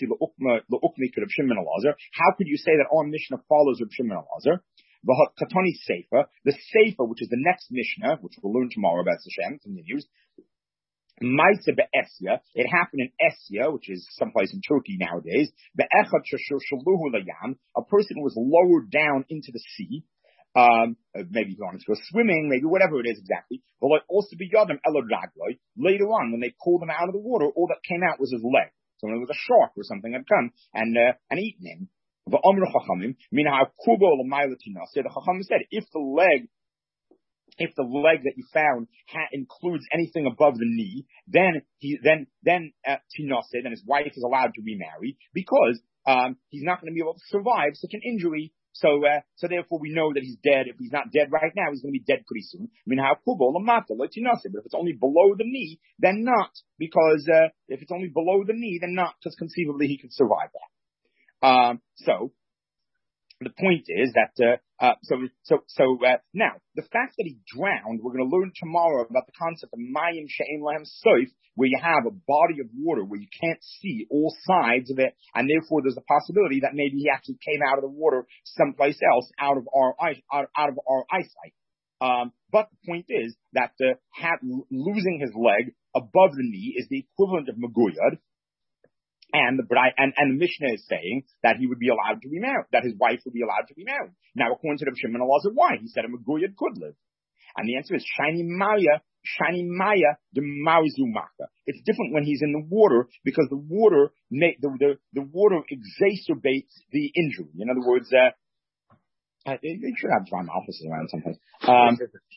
how could you say that our Mishnah follows Rav Shimon Elazar? Katani Sefer, the Sefer, which is the next Mishnah, which we'll learn tomorrow about Hashem, continues. Maisa be'Esya, it happened in Esya, which is someplace in Turkey nowadays. Be'echad sheshaluhu layam, a person was lowered down into the sea. Um, maybe going to go swimming, maybe whatever it is exactly. But like also be yadam elad ragloi. Later on, when they pulled him out of the water, all that came out was his leg. So when it was a shark or something had come and uh, and eaten him. The Chachamim, meaning how Kubo Lamaila said, the Chachamim said, if the leg, if the leg that you found ha- includes anything above the knee, then he, then, then, uh, Tinase, then his wife is allowed to remarry, because, um, he's not going to be able to survive such an injury. So, uh, so therefore we know that he's dead. If he's not dead right now, he's going to be dead pretty soon. I mean, how Kubo Lamata, like Tinase, but if it's only below the knee, then not, because, uh, if it's only below the knee, then not, because conceivably he could survive that. Um, so, the point is that, uh, uh, so, so, so, uh, now, the fact that he drowned, we're going to learn tomorrow about the concept of Mayim She'en Lahem Soif, where you have a body of water where you can't see all sides of it, and therefore there's a possibility that maybe he actually came out of the water someplace else, out of our, out, out of our eyesight. Um, but the point is that, uh, ha- losing his leg above the knee is the equivalent of Meguyad. And the bride, and, and the Mishnah is saying that he would be allowed to be married, that his wife would be allowed to be married. Now, according to the Shimon Elazar, why? He said a Meguyad could live. And the answer is shiny Maya, shiny Maya, the Mauzumaka. It's different when he's in the water, because the water, the, the, the water exacerbates the injury. In other words, uh, they, they should have drum offices around someplace. Um,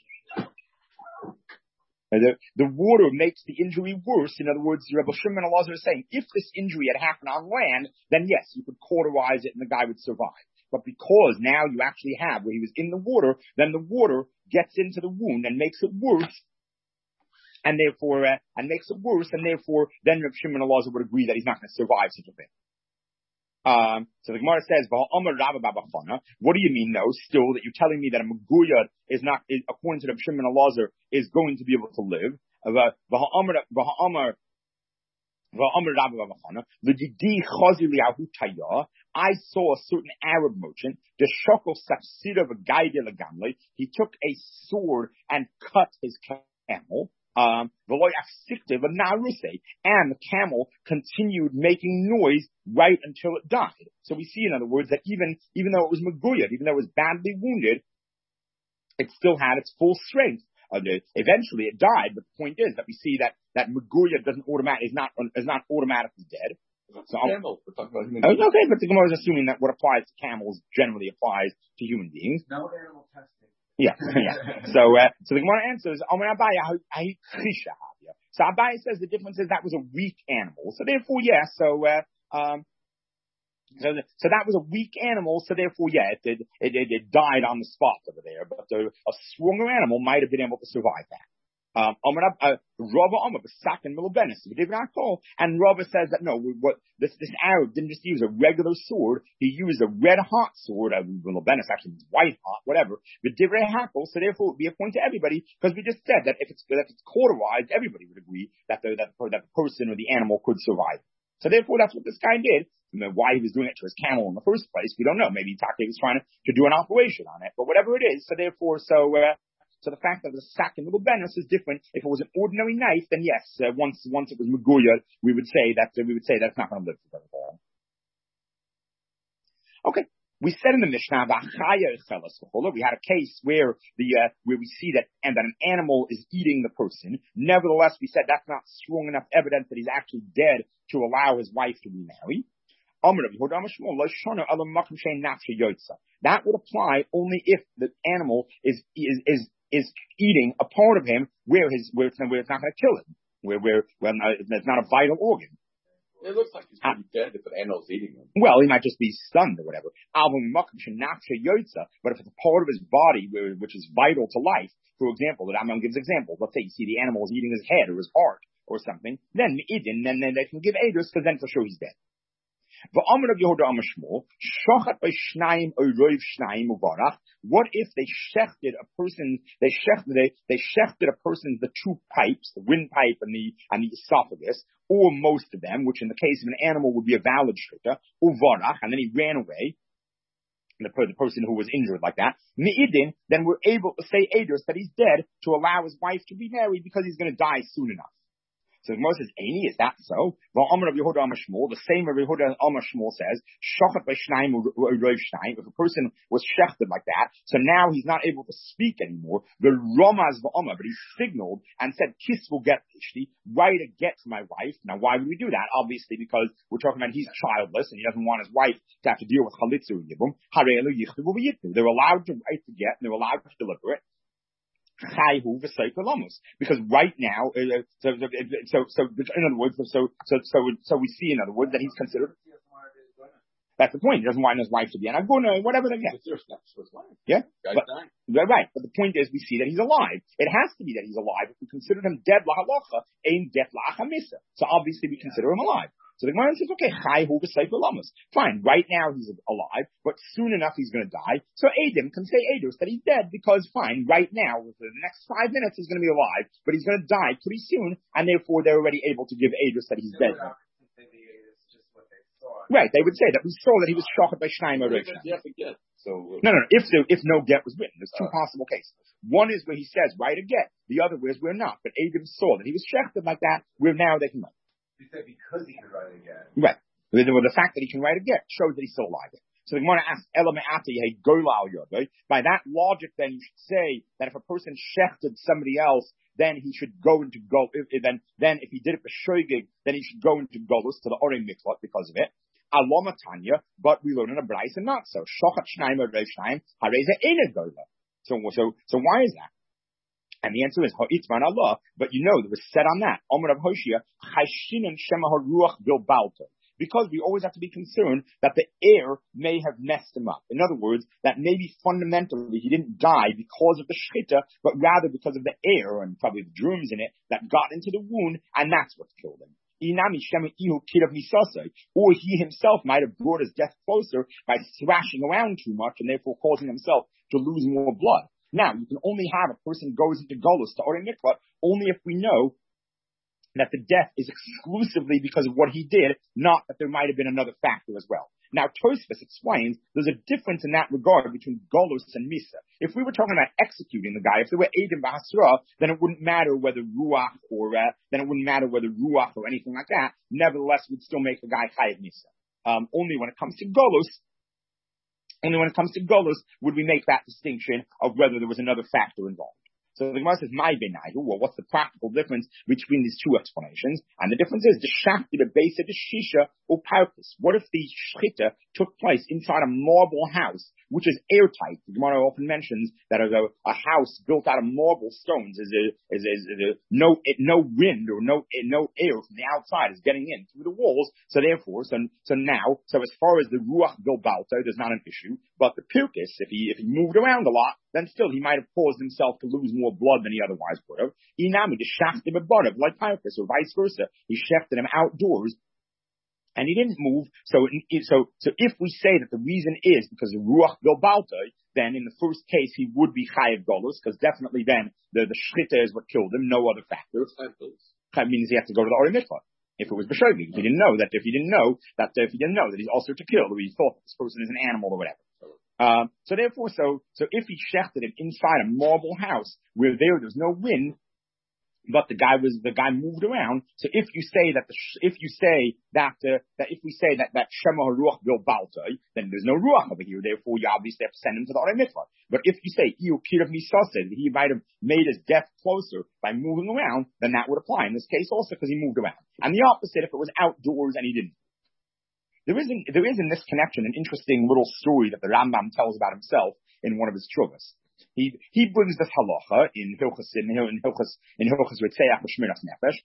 The, the water makes the injury worse. In other words, Rebbe Shimon Elazar is saying, if this injury had happened on land, then yes, you could cauterize it and the guy would survive. But because now you actually have, where he was in the water, then the water gets into the wound and makes it worse, and therefore, uh, and makes it worse, and therefore, then Rebbe Shimon Elazar would agree that he's not going to survive such a thing. Um, so the Gemara says, what do you mean, though, still, that you're telling me that a Meguyad is not, is, according to the Shimon Elazar, is going to be able to live? I saw a certain Arab merchant, the Shokol Sapsida of a guy de la Gamle. He took a sword and cut his camel. Um, and the camel continued making noise right until it died. So we see, in other words, that even, even though it was Meguyad, even though it was badly wounded, it still had its full strength. Uh, eventually it died, but the point is that we see that, that Meguyad doesn't automatic, is not, is not automatically dead. So camel. We're talking about human beings. Okay, but the Gemara is assuming that what applies to camels generally applies to human beings. No animal testing. Yeah, yeah. So, uh, so the Gemara answers, so Abaye says the difference is that was a weak animal. So therefore, yeah, so, uh, um, so, so that was a weak animal, so therefore, yeah, it did, it, it, it died on the spot over there, but a, a stronger animal might have been able to survive that. Um, uh, Rava Amar, Sakin Milobenis, and Rava says that no, what this this Arab didn't just use a regular sword; he used a red hot sword. Uh, Milobenis actually means white hot, whatever. But Divrei Hakol, so therefore it would be a point to everybody, because we just said that if it's that if it's cauterized, everybody would agree that the that, that the person or the animal could survive. So therefore, that's what this guy did. You know, why he was doing it to his camel in the first place, we don't know. Maybe Taki was trying to, to do an operation on it, but whatever it is. So therefore, so uh, so the fact that the sack in little Benos is different. If it was an ordinary knife, then yes, uh, once once it was Meguya, we would say that uh, we would say that's not going to live for very long. Okay. We said in the Mishnah, we had a case where the uh, where we see that and that an animal is eating the person. Nevertheless, we said that's not strong enough evidence that he's actually dead to allow his wife to remarry. That would apply only if the animal is is is, is eating a part of him where his where it's, where it's not going to kill him, where where when uh, it's not a vital organ. It looks like he's pretty uh, dead if an animal's eating him. Well, he might just be stunned or whatever. But if it's a part of his body which is vital to life, for example, the Rambam gives examples. Let's say you see the animal is eating his head or his heart or something, then then then they can give edus because then for sure he's dead. What if they shechted a person, they shechted, they, they shechted a person's, the two pipes, the windpipe and the, and the esophagus, or most of them, which in the case of an animal would be a valid shechita, uvarach, and then he ran away, the, the person who was injured like that, me'idin, then we're able to say edus that he's dead to allow his wife to be married because he's going to die soon enough. So the Gemara says, Eini, is that so? The same Rabbi Yehuda Amar Shmuel says, Shochet by Shnaim or Rov Shnaim. If a person was shechted like that, so now he's not able to speak anymore. The Romaz v'Amar, but he signaled and said, Kiss will get Ishti, write a get to my wife. Now, why would we do that? Obviously, because we're talking about he's childless and he doesn't want his wife to have to deal with Chalitzu Yibum. They're allowed to write the get and they're allowed to deliver it. Because right now, uh, so, so, so, in other words, so, so, so, so we see, in other words, that he's considered. That's the point. He doesn't want his wife to be an aguna, whatever they get. Yeah, but, right. But the point is, we see that he's alive. It has to be that he's alive. If we consider him dead lahalacha, ain dead lahamisa. So obviously, we consider him alive. So the Gemara says, okay, fine. Right now he's alive, but soon enough he's going to die. So Adam can say Eidos that he's dead because fine, right now, within the next five minutes he's going to be alive, but he's going to die pretty soon, and therefore they're already able to give Eidos that he's dead. Right, they would say that we saw that he was shocked by Shnaim or So no, no, no. If so, if no get was written, there's two uh, possible cases. One is where he says write a get. The other is we're not. But Adam saw that he was shechted like that. Where now they can write. You said because he can write a get. Right. Well, the fact that he can write a get shows that he's still alive. So the Gemara asks, by that logic, then you should say that if a person shechted somebody else, then he should go into go. If, if, then, then if he did it for shoygig, then he should go into golus to the orei mikvot because of it. Aloma Tanya, but we learn in a brayso and not so. Shochat shnaim or rev shnaim hareza ina gola. So so so why is that? And the answer is Ha'itman Allah, but you know, there was said on that, Omer of Hoshia, Chashinan Shema HaRuach Bilbalto. Because we always have to be concerned that the air may have messed him up. In other words, that maybe fundamentally he didn't die because of the shchita, but rather because of the air and probably the germs in it that got into the wound, and that's what killed him. Or he himself might have brought his death closer by thrashing around too much and therefore causing himself to lose more blood. Now, you can only have a person goes into Golus to Orei Mikvah only if we know that the death is exclusively because of what he did, not that there might have been another factor as well. Now, Tosfos explains there's a difference in that regard between Golus and Misa. If we were talking about executing the guy, if there were Eidim B'Hasra, then it wouldn't matter whether Ruach or, uh, then it wouldn't matter whether Ruach or anything like that. Nevertheless, we'd still make the guy Chayav Misa. Um, only when it comes to Golus, Only when it comes to Golus would we make that distinction of whether there was another factor involved. So the Gemara says, "My benayu." Well, what's the practical difference between these two explanations? And the difference is the shachti, the base of the shisha or purpose. What if the shchita took place inside a marble house, which is airtight? The Gemara often mentions that a, a house built out of marble stones is a, is, is, is a, no it, no wind or no no air from the outside is getting in through the walls. So therefore, so so now, so as far as the ruach bilbalto, there's not an issue. But the pirkis, if he if he moved around a lot, then still he might have caused himself to lose more blood than he otherwise would have. Inami, the shafted him above, like pirkis, or vice versa. He shafted him outdoors. And he didn't move, so so so if we say that the reason is because of ruach bilbalta, then in the first case he would be chayav golus, because definitely then the the shchita is what killed him, no other factor. That means he has to go to the Orei Mikvah. if it was b'shogeg, if he didn't know that, if he didn't know that, if he didn't know that he's also to kill, or he thought this person is an animal or whatever. Uh, so therefore, so, so if he shechted it inside a marble house where there, there's no wind, but the guy was, the guy moved around. So if you say that, the, if you say that, uh, that if we say that, that Shema HaRuach Bil Baltai, then there's no Ruach over here. Therefore, you obviously have to send him to the Orei Mitzvah. But if you say, Iu Kirav Misasa, that he might have made his death closer by moving around, then that would apply in this case also because he moved around. And the opposite if it was outdoors and he didn't. There is in, there is in this connection an interesting little story that the Rambam tells about himself in one of his Chuvas. He, he brings this halacha in Hilchas, in Hilchas, in Hilchas Ritzeach B'Shmiras Nefesh.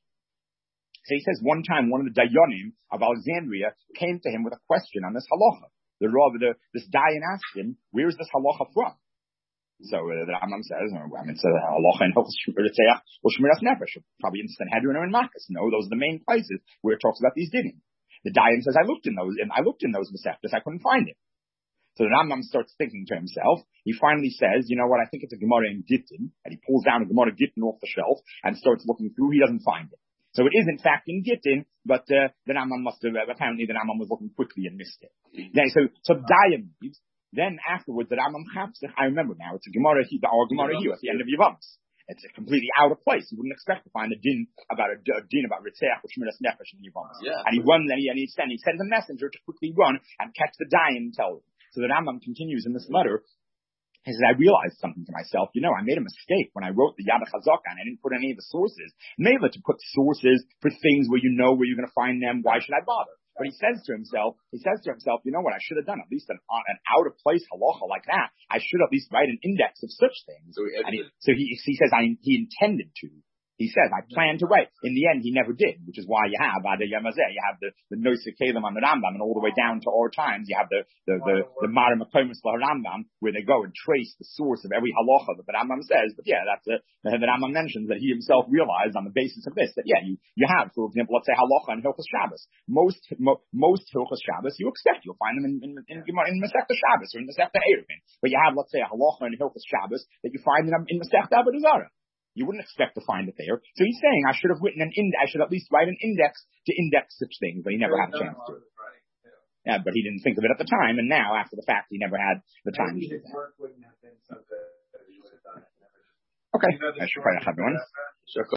So he says one time one of the Dayanim of Alexandria came to him with a question on this halacha. The Rav, the, this Dayan asked him, where is this halacha from? So uh, the Rambam says, I mean, it's a halacha in Hilchas Ritzeach B'Shmiras Nefesh, probably in Sanhedrin or in Makkos. No, those are the main places where it talks about these dinim. The Dayan says, I looked in those, and I looked in those Masechtas, I couldn't find it. So the Rambam starts thinking to himself. He finally says, you know what, I think it's a Gemara in Gittin. And he pulls down a Gemara Gittin off the shelf and starts looking through. He doesn't find it. So it is in fact in Gittin, but uh, the Rambam must have, uh, apparently the Rambam was looking quickly and missed it. Yeah, so, so Dayan leaves. Then afterwards, the Rambam chaps, I remember now, it's a Gemara, or Gemara here at the end of Yevamos. It's completely out of place. You wouldn't expect to find a din about a, a din about Ritzeach or Shmiras Nefesh in Yevamos. Yeah. And he runs, and he, and he, sends, he sends a messenger to quickly run and catch the Dayan and tell him. So the Rambam continues in this letter. He says, I realized something to myself. You know, I made a mistake when I wrote the Yad HaChazaka and I didn't put any of the sources. Mela to put sources for things where you know where you're going to find them. Why should I bother? But he says to himself, he says to himself, you know what? I should have done at least an, an out of place halacha like that. I should at least write an index of such things. So he, and he, so he, he says, I, he intended to. He says, I planned to write. In the end, he never did, which is why you have Ada Yamazeh. You have the, the Nosei Kalim on the Rambam, and all the way down to our times, you have the, the, the, the Mara Makomis Rambam, where they go and trace the source of every halacha that the Rambam says. But yeah, that's a, the Rambam mentions that he himself realized on the basis of this, that yeah, you, you have, for example, let's say halacha and Hilchas Shabbos. Most, mo, most Hilchas Shabbos, you expect, you'll find them in, in, in, in Masechta Shabbos or in Masechta Eruvin. But you have, let's say, a halacha and Hilchas Shabbos that you find in, in Masechta Avodah Zarah. You wouldn't expect to find it there. So he's saying, I should have written an ind- I should at least write an index to index such things, but he never had a chance to. Yeah, but he didn't think of it at the time, and now, after the fact, he never had the time to do that. Okay, I should probably have one.